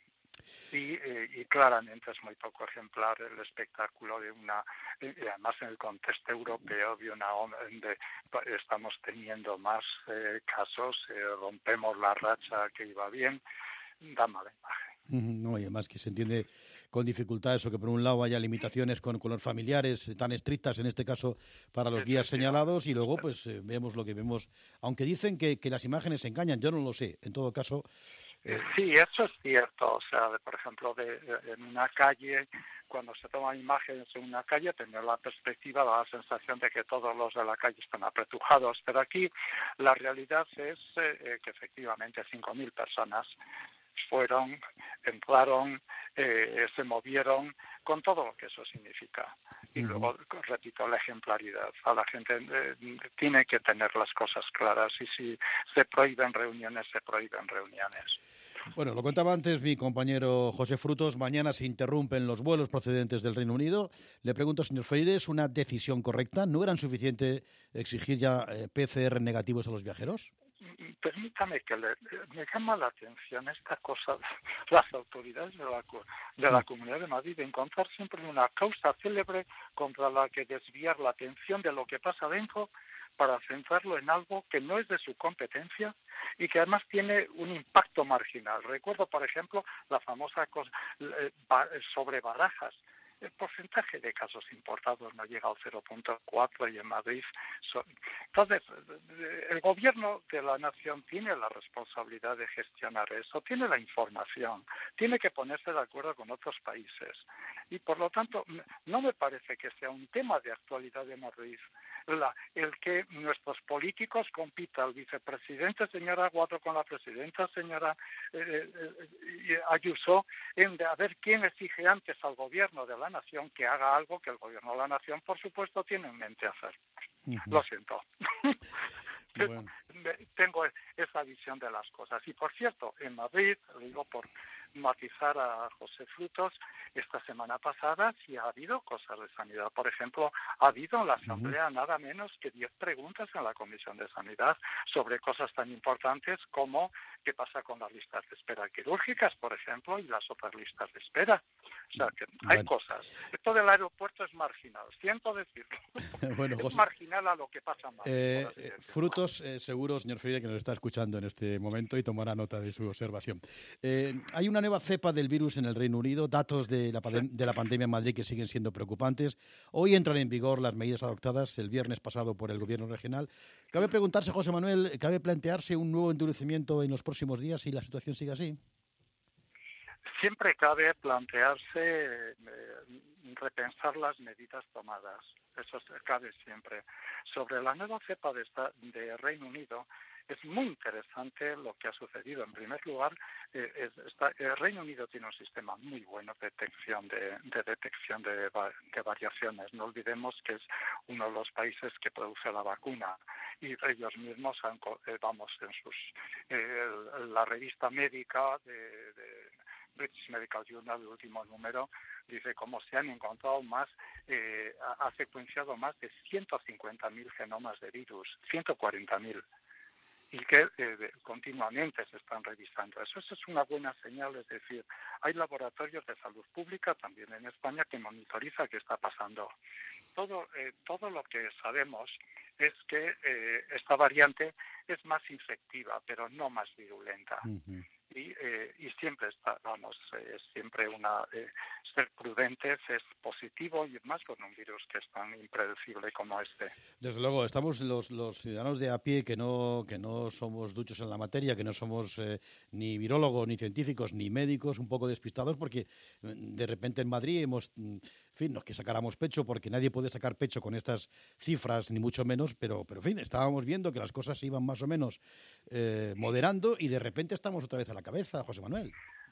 Y, eh, y claramente es muy poco ejemplar el espectáculo de una, y además en el contexto europeo de una de, estamos teniendo más eh, casos, eh, rompemos la racha que iba bien, da mala imagen. No, y además que se entiende con dificultad eso, que por un lado haya limitaciones con, con los familiares tan estrictas, en este caso para los días señalados, y luego pues eh, vemos lo que vemos, aunque dicen que, que las imágenes engañan, yo no lo sé, en todo caso. Eh... Sí, eso es cierto, o sea, de, por ejemplo, de, de, en una calle, cuando se toman imágenes en una calle, tener la perspectiva, da la sensación de que todos los de la calle están apretujados, pero aquí la realidad es eh, que efectivamente cinco mil personas fueron, entraron, eh, se movieron, con todo lo que eso significa. Y uh-huh. luego, repito, la ejemplaridad. A la gente eh, tiene que tener las cosas claras y si se prohíben reuniones, se prohíben reuniones. Bueno, lo contaba antes mi compañero José Frutos, mañana se interrumpen los vuelos procedentes del Reino Unido. Le pregunto, señor Freire, ¿es una decisión correcta? ¿No era suficiente exigir ya eh, P C R negativos a los viajeros? Permítame que le, me llama la atención esta cosa de las autoridades de la, de la Comunidad de Madrid de encontrar siempre una causa célebre contra la que desviar la atención de lo que pasa dentro para centrarlo en algo que no es de su competencia y que además tiene un impacto marginal. Recuerdo, por ejemplo, la famosa cosa sobre Barajas. El porcentaje de casos importados no llega al cero punto cuatro y en Madrid son... Entonces, el gobierno de la nación tiene la responsabilidad de gestionar eso, tiene la información, tiene que ponerse de acuerdo con otros países. Y por lo tanto, no me parece que sea un tema de actualidad de Madrid la, el que nuestros políticos compitan, el vicepresidente señora Aguado con la presidenta señora eh, eh, Ayuso, en de a ver quién exige antes al gobierno de la nación que haga algo que el gobierno de la nación, por supuesto, tiene en mente hacer. Uh-huh. Lo siento. Bueno. tengo esa visión de las cosas. Y por cierto, en Madrid, lo digo por matizar a José Frutos, esta semana pasada sí ha habido cosas de sanidad. Por ejemplo, ha habido en la Asamblea nada menos que diez preguntas en la Comisión de Sanidad sobre cosas tan importantes como qué pasa con las listas de espera quirúrgicas, por ejemplo, y las otras listas de espera. O sea, que hay bueno. cosas. Esto del aeropuerto es marginal, siento decirlo. bueno, es José, marginal a lo que pasa más. eh, Frutos, eh, seguro, señor Freire, que nos está escuchando en este momento y tomará nota de su observación. Eh, hay una nueva cepa del virus en el Reino Unido, datos de la, de la pandemia en Madrid que siguen siendo preocupantes. Hoy entran en vigor las medidas adoptadas el viernes pasado por el Gobierno regional. Cabe preguntarse, José Manuel, ¿cabe plantearse un nuevo endurecimiento en los próximos días si la situación sigue así? Siempre cabe plantearse eh, repensar las medidas tomadas. Eso cabe siempre. Sobre la nueva cepa de, esta, de Reino Unido, es muy interesante lo que ha sucedido. En primer lugar, eh, es, está, el Reino Unido tiene un sistema muy bueno de detección de, de detección de, de variaciones. No olvidemos que es uno de los países que produce la vacuna y ellos mismos han, eh, vamos, en sus eh, la revista médica de, de British Medical Journal, el último número, dice cómo se han encontrado más, eh, ha secuenciado más de ciento cincuenta mil genomas de virus, ciento cuarenta mil. Y que eh, continuamente se están revisando. Eso, eso es una buena señal, es decir, hay laboratorios de salud pública también en España que monitoriza qué está pasando. Todo, eh, todo lo que sabemos es que eh, esta variante es más infectiva, pero no más virulenta. Uh-huh. Y, eh, y siempre está, vamos, eh, siempre una eh, ser prudentes es positivo y más con un virus que es tan impredecible como este. Desde luego, estamos los, los ciudadanos de a pie que no que no somos duchos en la materia, que no somos eh, ni virólogos, ni científicos, ni médicos, un poco despistados porque de repente en Madrid hemos, en fin, no es que sacáramos pecho porque nadie puede sacar pecho con estas cifras, ni mucho menos, pero, pero en fin, estábamos viendo que las cosas se iban más o menos eh, moderando y de repente estamos otra vez a la cabeza, José Manuel.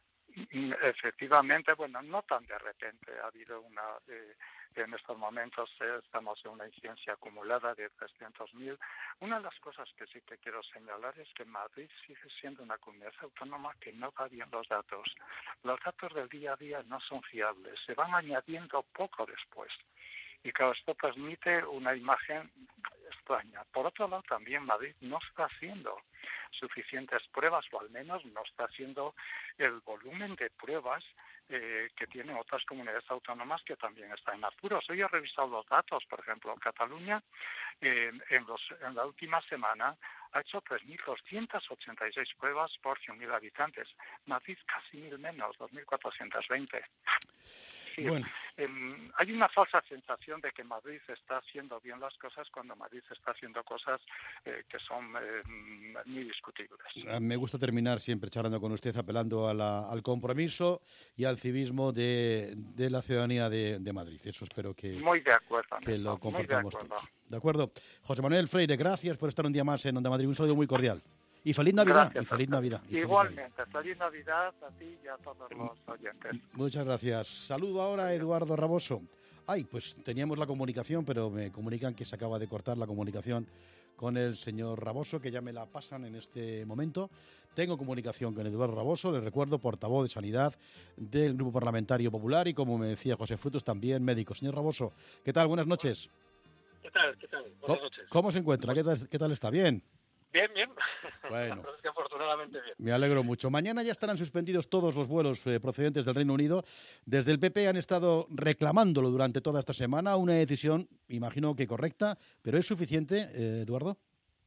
Efectivamente, bueno, no tan de repente. Ha habido una, eh, en estos momentos eh, estamos en una incidencia acumulada de trescientos mil. Una de las cosas que sí que quiero señalar es que Madrid sigue siendo una comunidad autónoma que no da bien los datos. Los datos del día a día no son fiables, se van añadiendo poco después. Y claro, esto transmite una imagen extraña. Por otro lado, también Madrid no está haciendo suficientes pruebas, o al menos no está haciendo el volumen de pruebas eh, que tienen otras comunidades autónomas que también están en apuros. Hoy he revisado los datos, por ejemplo, Cataluña eh, en, los, en la última semana ha hecho tres mil doscientas ochenta y seis pruebas por cien mil habitantes. Madrid casi mil menos, dos mil cuatrocientos veinte. Sí, bueno. eh, hay una falsa sensación de que Madrid está haciendo bien las cosas cuando Madrid está haciendo cosas eh, que son eh, muy discutibles. Me gusta terminar siempre charlando con usted, apelando a la, al compromiso y al civismo de, de la ciudadanía de, de Madrid. Eso espero que, muy de acuerdo, que lo compartamos de todos. ¿De acuerdo? José Manuel Freire, gracias por estar un día más en Onda Madrid. Un saludo muy cordial. Y feliz Navidad. Gracias, y feliz Navidad. Y Igualmente, feliz Navidad. feliz Navidad a ti y a todos los oyentes. Muchas gracias. Saludo ahora a Eduardo Raboso. Ay, pues teníamos la comunicación, pero me comunican que se acaba de cortar la comunicación con el señor Raboso, que ya me la pasan en este momento. Tengo comunicación con Eduardo Raboso, les recuerdo, portavoz de Sanidad del Grupo Parlamentario Popular y, como me decía José Frutos, también médico. Señor Raboso, ¿qué tal? Buenas noches. ¿Qué tal? ¿Qué tal? Buenas noches. ¿Cómo se encuentra? ¿Qué tal, qué tal está? ¿Bien? Bien, bien. Bueno. La verdad es que afortunadamente bien. Me alegro mucho. Mañana ya estarán suspendidos todos los vuelos eh, procedentes del Reino Unido. Desde el P P han estado reclamándolo durante toda esta semana, una decisión, imagino que correcta, pero ¿es suficiente, eh, Eduardo?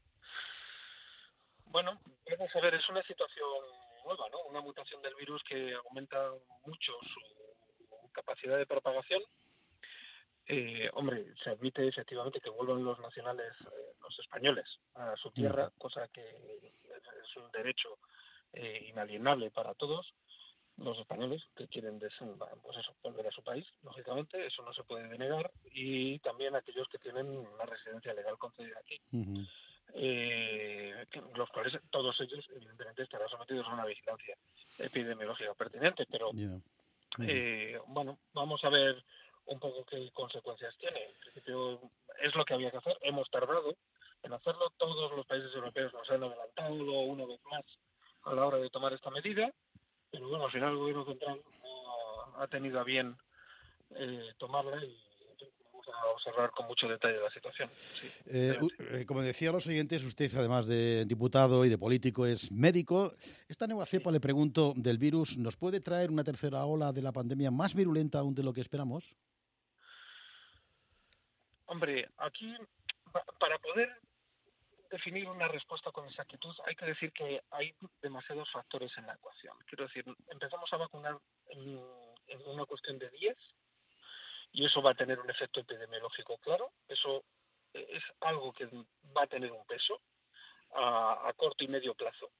Bueno, vamos a ver, es una situación nueva, ¿no? Una mutación del virus que aumenta mucho su capacidad de propagación. Eh, hombre, se admite efectivamente que vuelvan los nacionales, eh, los españoles, a su tierra, cosa que es un derecho eh, inalienable para todos los españoles que quieren des- pues eso, volver a su país, lógicamente, eso no se puede denegar, y también aquellos que tienen una residencia legal concedida aquí, uh-huh. eh, los cuales todos ellos evidentemente estarán sometidos a una vigilancia epidemiológica pertinente, pero yeah. uh-huh. eh, bueno, vamos a ver un poco qué consecuencias tiene. En principio es lo que había que hacer. Hemos tardado, en hacerlo. Todos los países europeos nos han adelantado una vez más a la hora de tomar esta medida, pero bueno, al final el gobierno central no ha tenido a bien eh, tomarla y vamos a observar con mucho detalle la situación. Sí, eh, eh, como decía a los oyentes, usted además de diputado y de político es médico. Esta nueva cepa, sí. le pregunto, del virus, ¿nos puede traer una tercera ola de la pandemia más virulenta aún de lo que esperamos? Hombre, aquí para poder definir una respuesta con exactitud hay que decir que hay demasiados factores en la ecuación. Quiero decir, empezamos a vacunar en, en una cuestión de días y eso va a tener un efecto epidemiológico claro. Eso es algo que va a tener un peso a, a corto y medio plazo.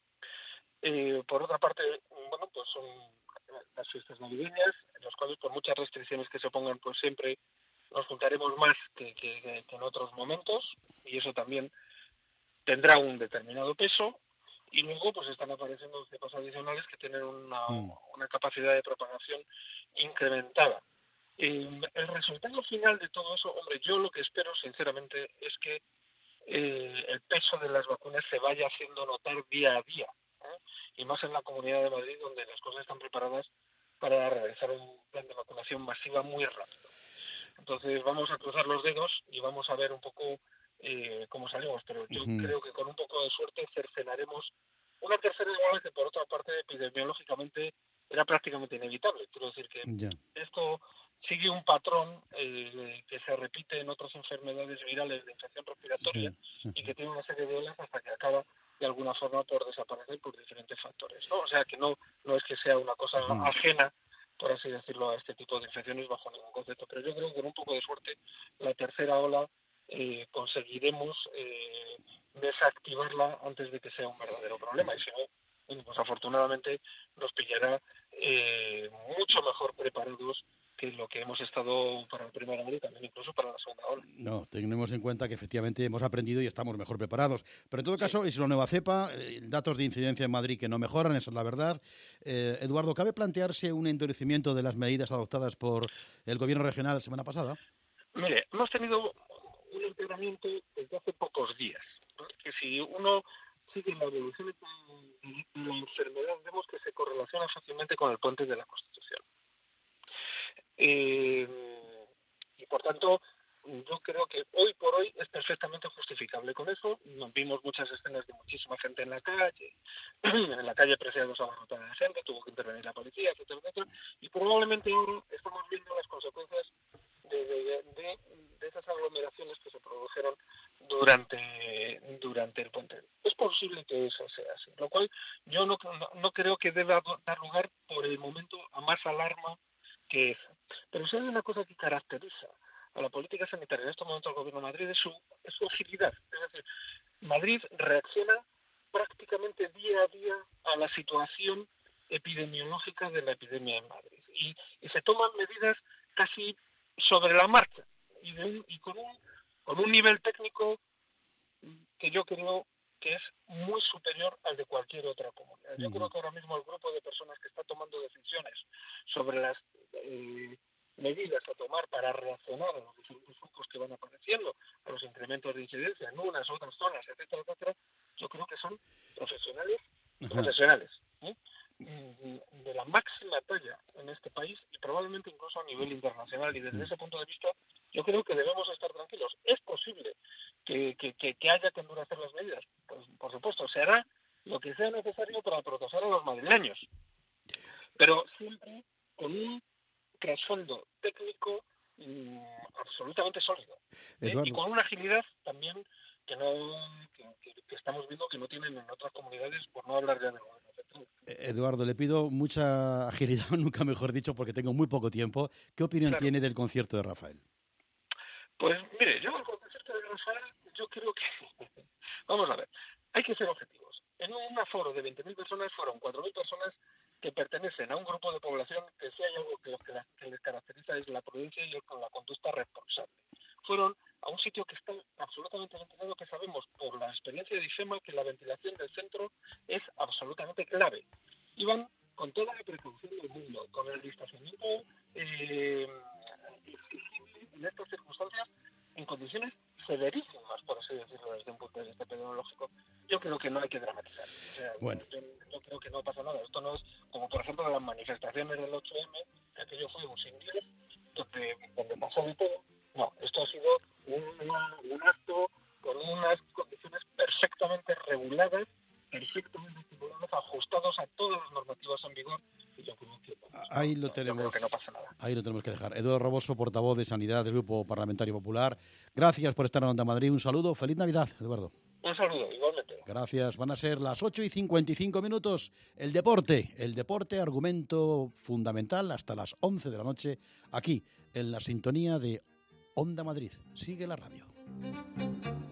Eh, por otra parte, bueno, pues son las fiestas navideñas, en las cuales por muchas restricciones que se pongan, pues siempre nos juntaremos más que, que, que en otros momentos, y eso también tendrá un determinado peso. Y luego pues están apareciendo cepas adicionales que tienen una, mm. una capacidad de propagación incrementada. Eh, el resultado final de todo eso, hombre, yo lo que espero sinceramente es que eh, el peso de las vacunas se vaya haciendo notar día a día, ¿eh? Y más en la Comunidad de Madrid, donde las cosas están preparadas para realizar un plan de vacunación masiva muy rápido. Entonces vamos a cruzar los dedos y vamos a ver un poco eh, cómo salimos, pero yo uh-huh. creo que con un poco de suerte cercenaremos una tercera ola que por otra parte epidemiológicamente era prácticamente inevitable. Quiero decir que yeah. esto sigue un patrón eh, que se repite en otras enfermedades virales de infección respiratoria sí. y que tiene una serie de olas hasta que acaba de alguna forma por desaparecer por diferentes factores, ¿no? O sea que no, no es que sea una cosa uh-huh. ajena, por así decirlo, a este tipo de infecciones bajo ningún concepto, pero yo creo que con un poco de suerte la tercera ola eh, conseguiremos eh, desactivarla antes de que sea un verdadero problema, y si no, pues afortunadamente nos pillará eh, mucho mejor preparados que lo que hemos estado para la primera ola y también incluso para la segunda ola. No, tenemos en cuenta que efectivamente hemos aprendido y estamos mejor preparados. Pero en todo caso, sí. es una nueva cepa, eh, datos de incidencia en Madrid que no mejoran, esa es la verdad. Eh, Eduardo, ¿cabe plantearse un endurecimiento de las medidas adoptadas por el gobierno regional la semana pasada? Mire, hemos tenido un empeoramiento desde hace pocos días, ¿no? Que si uno sigue la evolución de la enfermedad, vemos que se correlaciona fácilmente con el puente de la Constitución. Eh, y por tanto, yo creo que hoy por hoy es perfectamente justificable con eso. Nos vimos muchas escenas de muchísima gente en la calle, en la calle Preciados abarrotada de gente, tuvo que intervenir la policía, etcétera, etcétera, y probablemente ahora estamos viendo las consecuencias de, de, de, de esas aglomeraciones que se produjeron durante durante el puente. Es posible que eso sea así, lo cual yo no, no, no creo que deba dar lugar por el momento a más alarma que esa. Pero si hay una cosa que caracteriza a la política sanitaria en estos momentos del Gobierno de Madrid es su, es su agilidad. Es decir, Madrid reacciona prácticamente día a día a la situación epidemiológica de la epidemia en Madrid. Y, y se toman medidas casi sobre la marcha y, de un, y con, un, con un nivel técnico que yo creo que es muy superior al de cualquier otra comunidad. Yo uh-huh. creo que ahora mismo el grupo de personas que está tomando decisiones sobre las eh, medidas a tomar para reaccionar a los diferentes flujos que van apareciendo, a los incrementos de incidencia en unas u otras zonas, etcétera, etcétera, yo creo que son profesionales, uh-huh. profesionales, ¿eh? de la máxima talla en este país y probablemente incluso a nivel internacional, y desde uh-huh. ese punto de vista yo creo que debemos estar tranquilos. Es posible que, que, que, que haya que endurecer las medidas, pues por supuesto, se hará lo que sea necesario para proteger a los madrileños, pero siempre con un trasfondo técnico mmm, absolutamente sólido, ¿eh? Y con una agilidad también que no que, que, que estamos viendo que no tienen en otras comunidades, por no hablar ya de gobierno. Eduardo, le pido mucha agilidad, nunca mejor dicho, porque tengo muy poco tiempo. ¿Qué opinión claro. tiene del concierto de Rafael? Pues mire, yo el concierto de Rafael, yo creo que vamos a ver, hay que ser objetivos. En un aforo de veinte mil personas fueron cuatro mil personas que pertenecen a un grupo de población que si hay algo que, los que, la, que les caracteriza es la prudencia y con la conducta responsable. Fueron a un sitio que está absolutamente ventilado, que sabemos por la experiencia de IFEMA que la ventilación del centro es absolutamente clave. Iban con toda la precaución del mundo, con el distanciamiento eh, exigible en estas circunstancias, en condiciones severísimas, por así decirlo, creo que no hay que dramatizar. O sea, bueno. yo, yo creo que no pasa nada. Esto no es como, por ejemplo, las manifestaciones del ocho eme, aquello fue un sindicato donde, donde pasó de todo. No, esto ha sido un, una, un acto con unas condiciones perfectamente reguladas, perfectamente estipuladas, ajustados a todas las normativas en vigor. Y yo creo que, pues, ahí no, lo no, tenemos. yo creo que no pasa nada. Ahí lo tenemos que dejar. Eduardo Raboso, portavoz de Sanidad del Grupo Parlamentario Popular. Gracias por estar en Onda Madrid. Un saludo. Feliz Navidad, Eduardo. Un saludo, igualmente. Gracias. Van a ser las ocho y cincuenta y cinco minutos. El deporte. El deporte, argumento fundamental hasta las once de la noche, aquí, en la sintonía de Onda Madrid. Sigue la radio.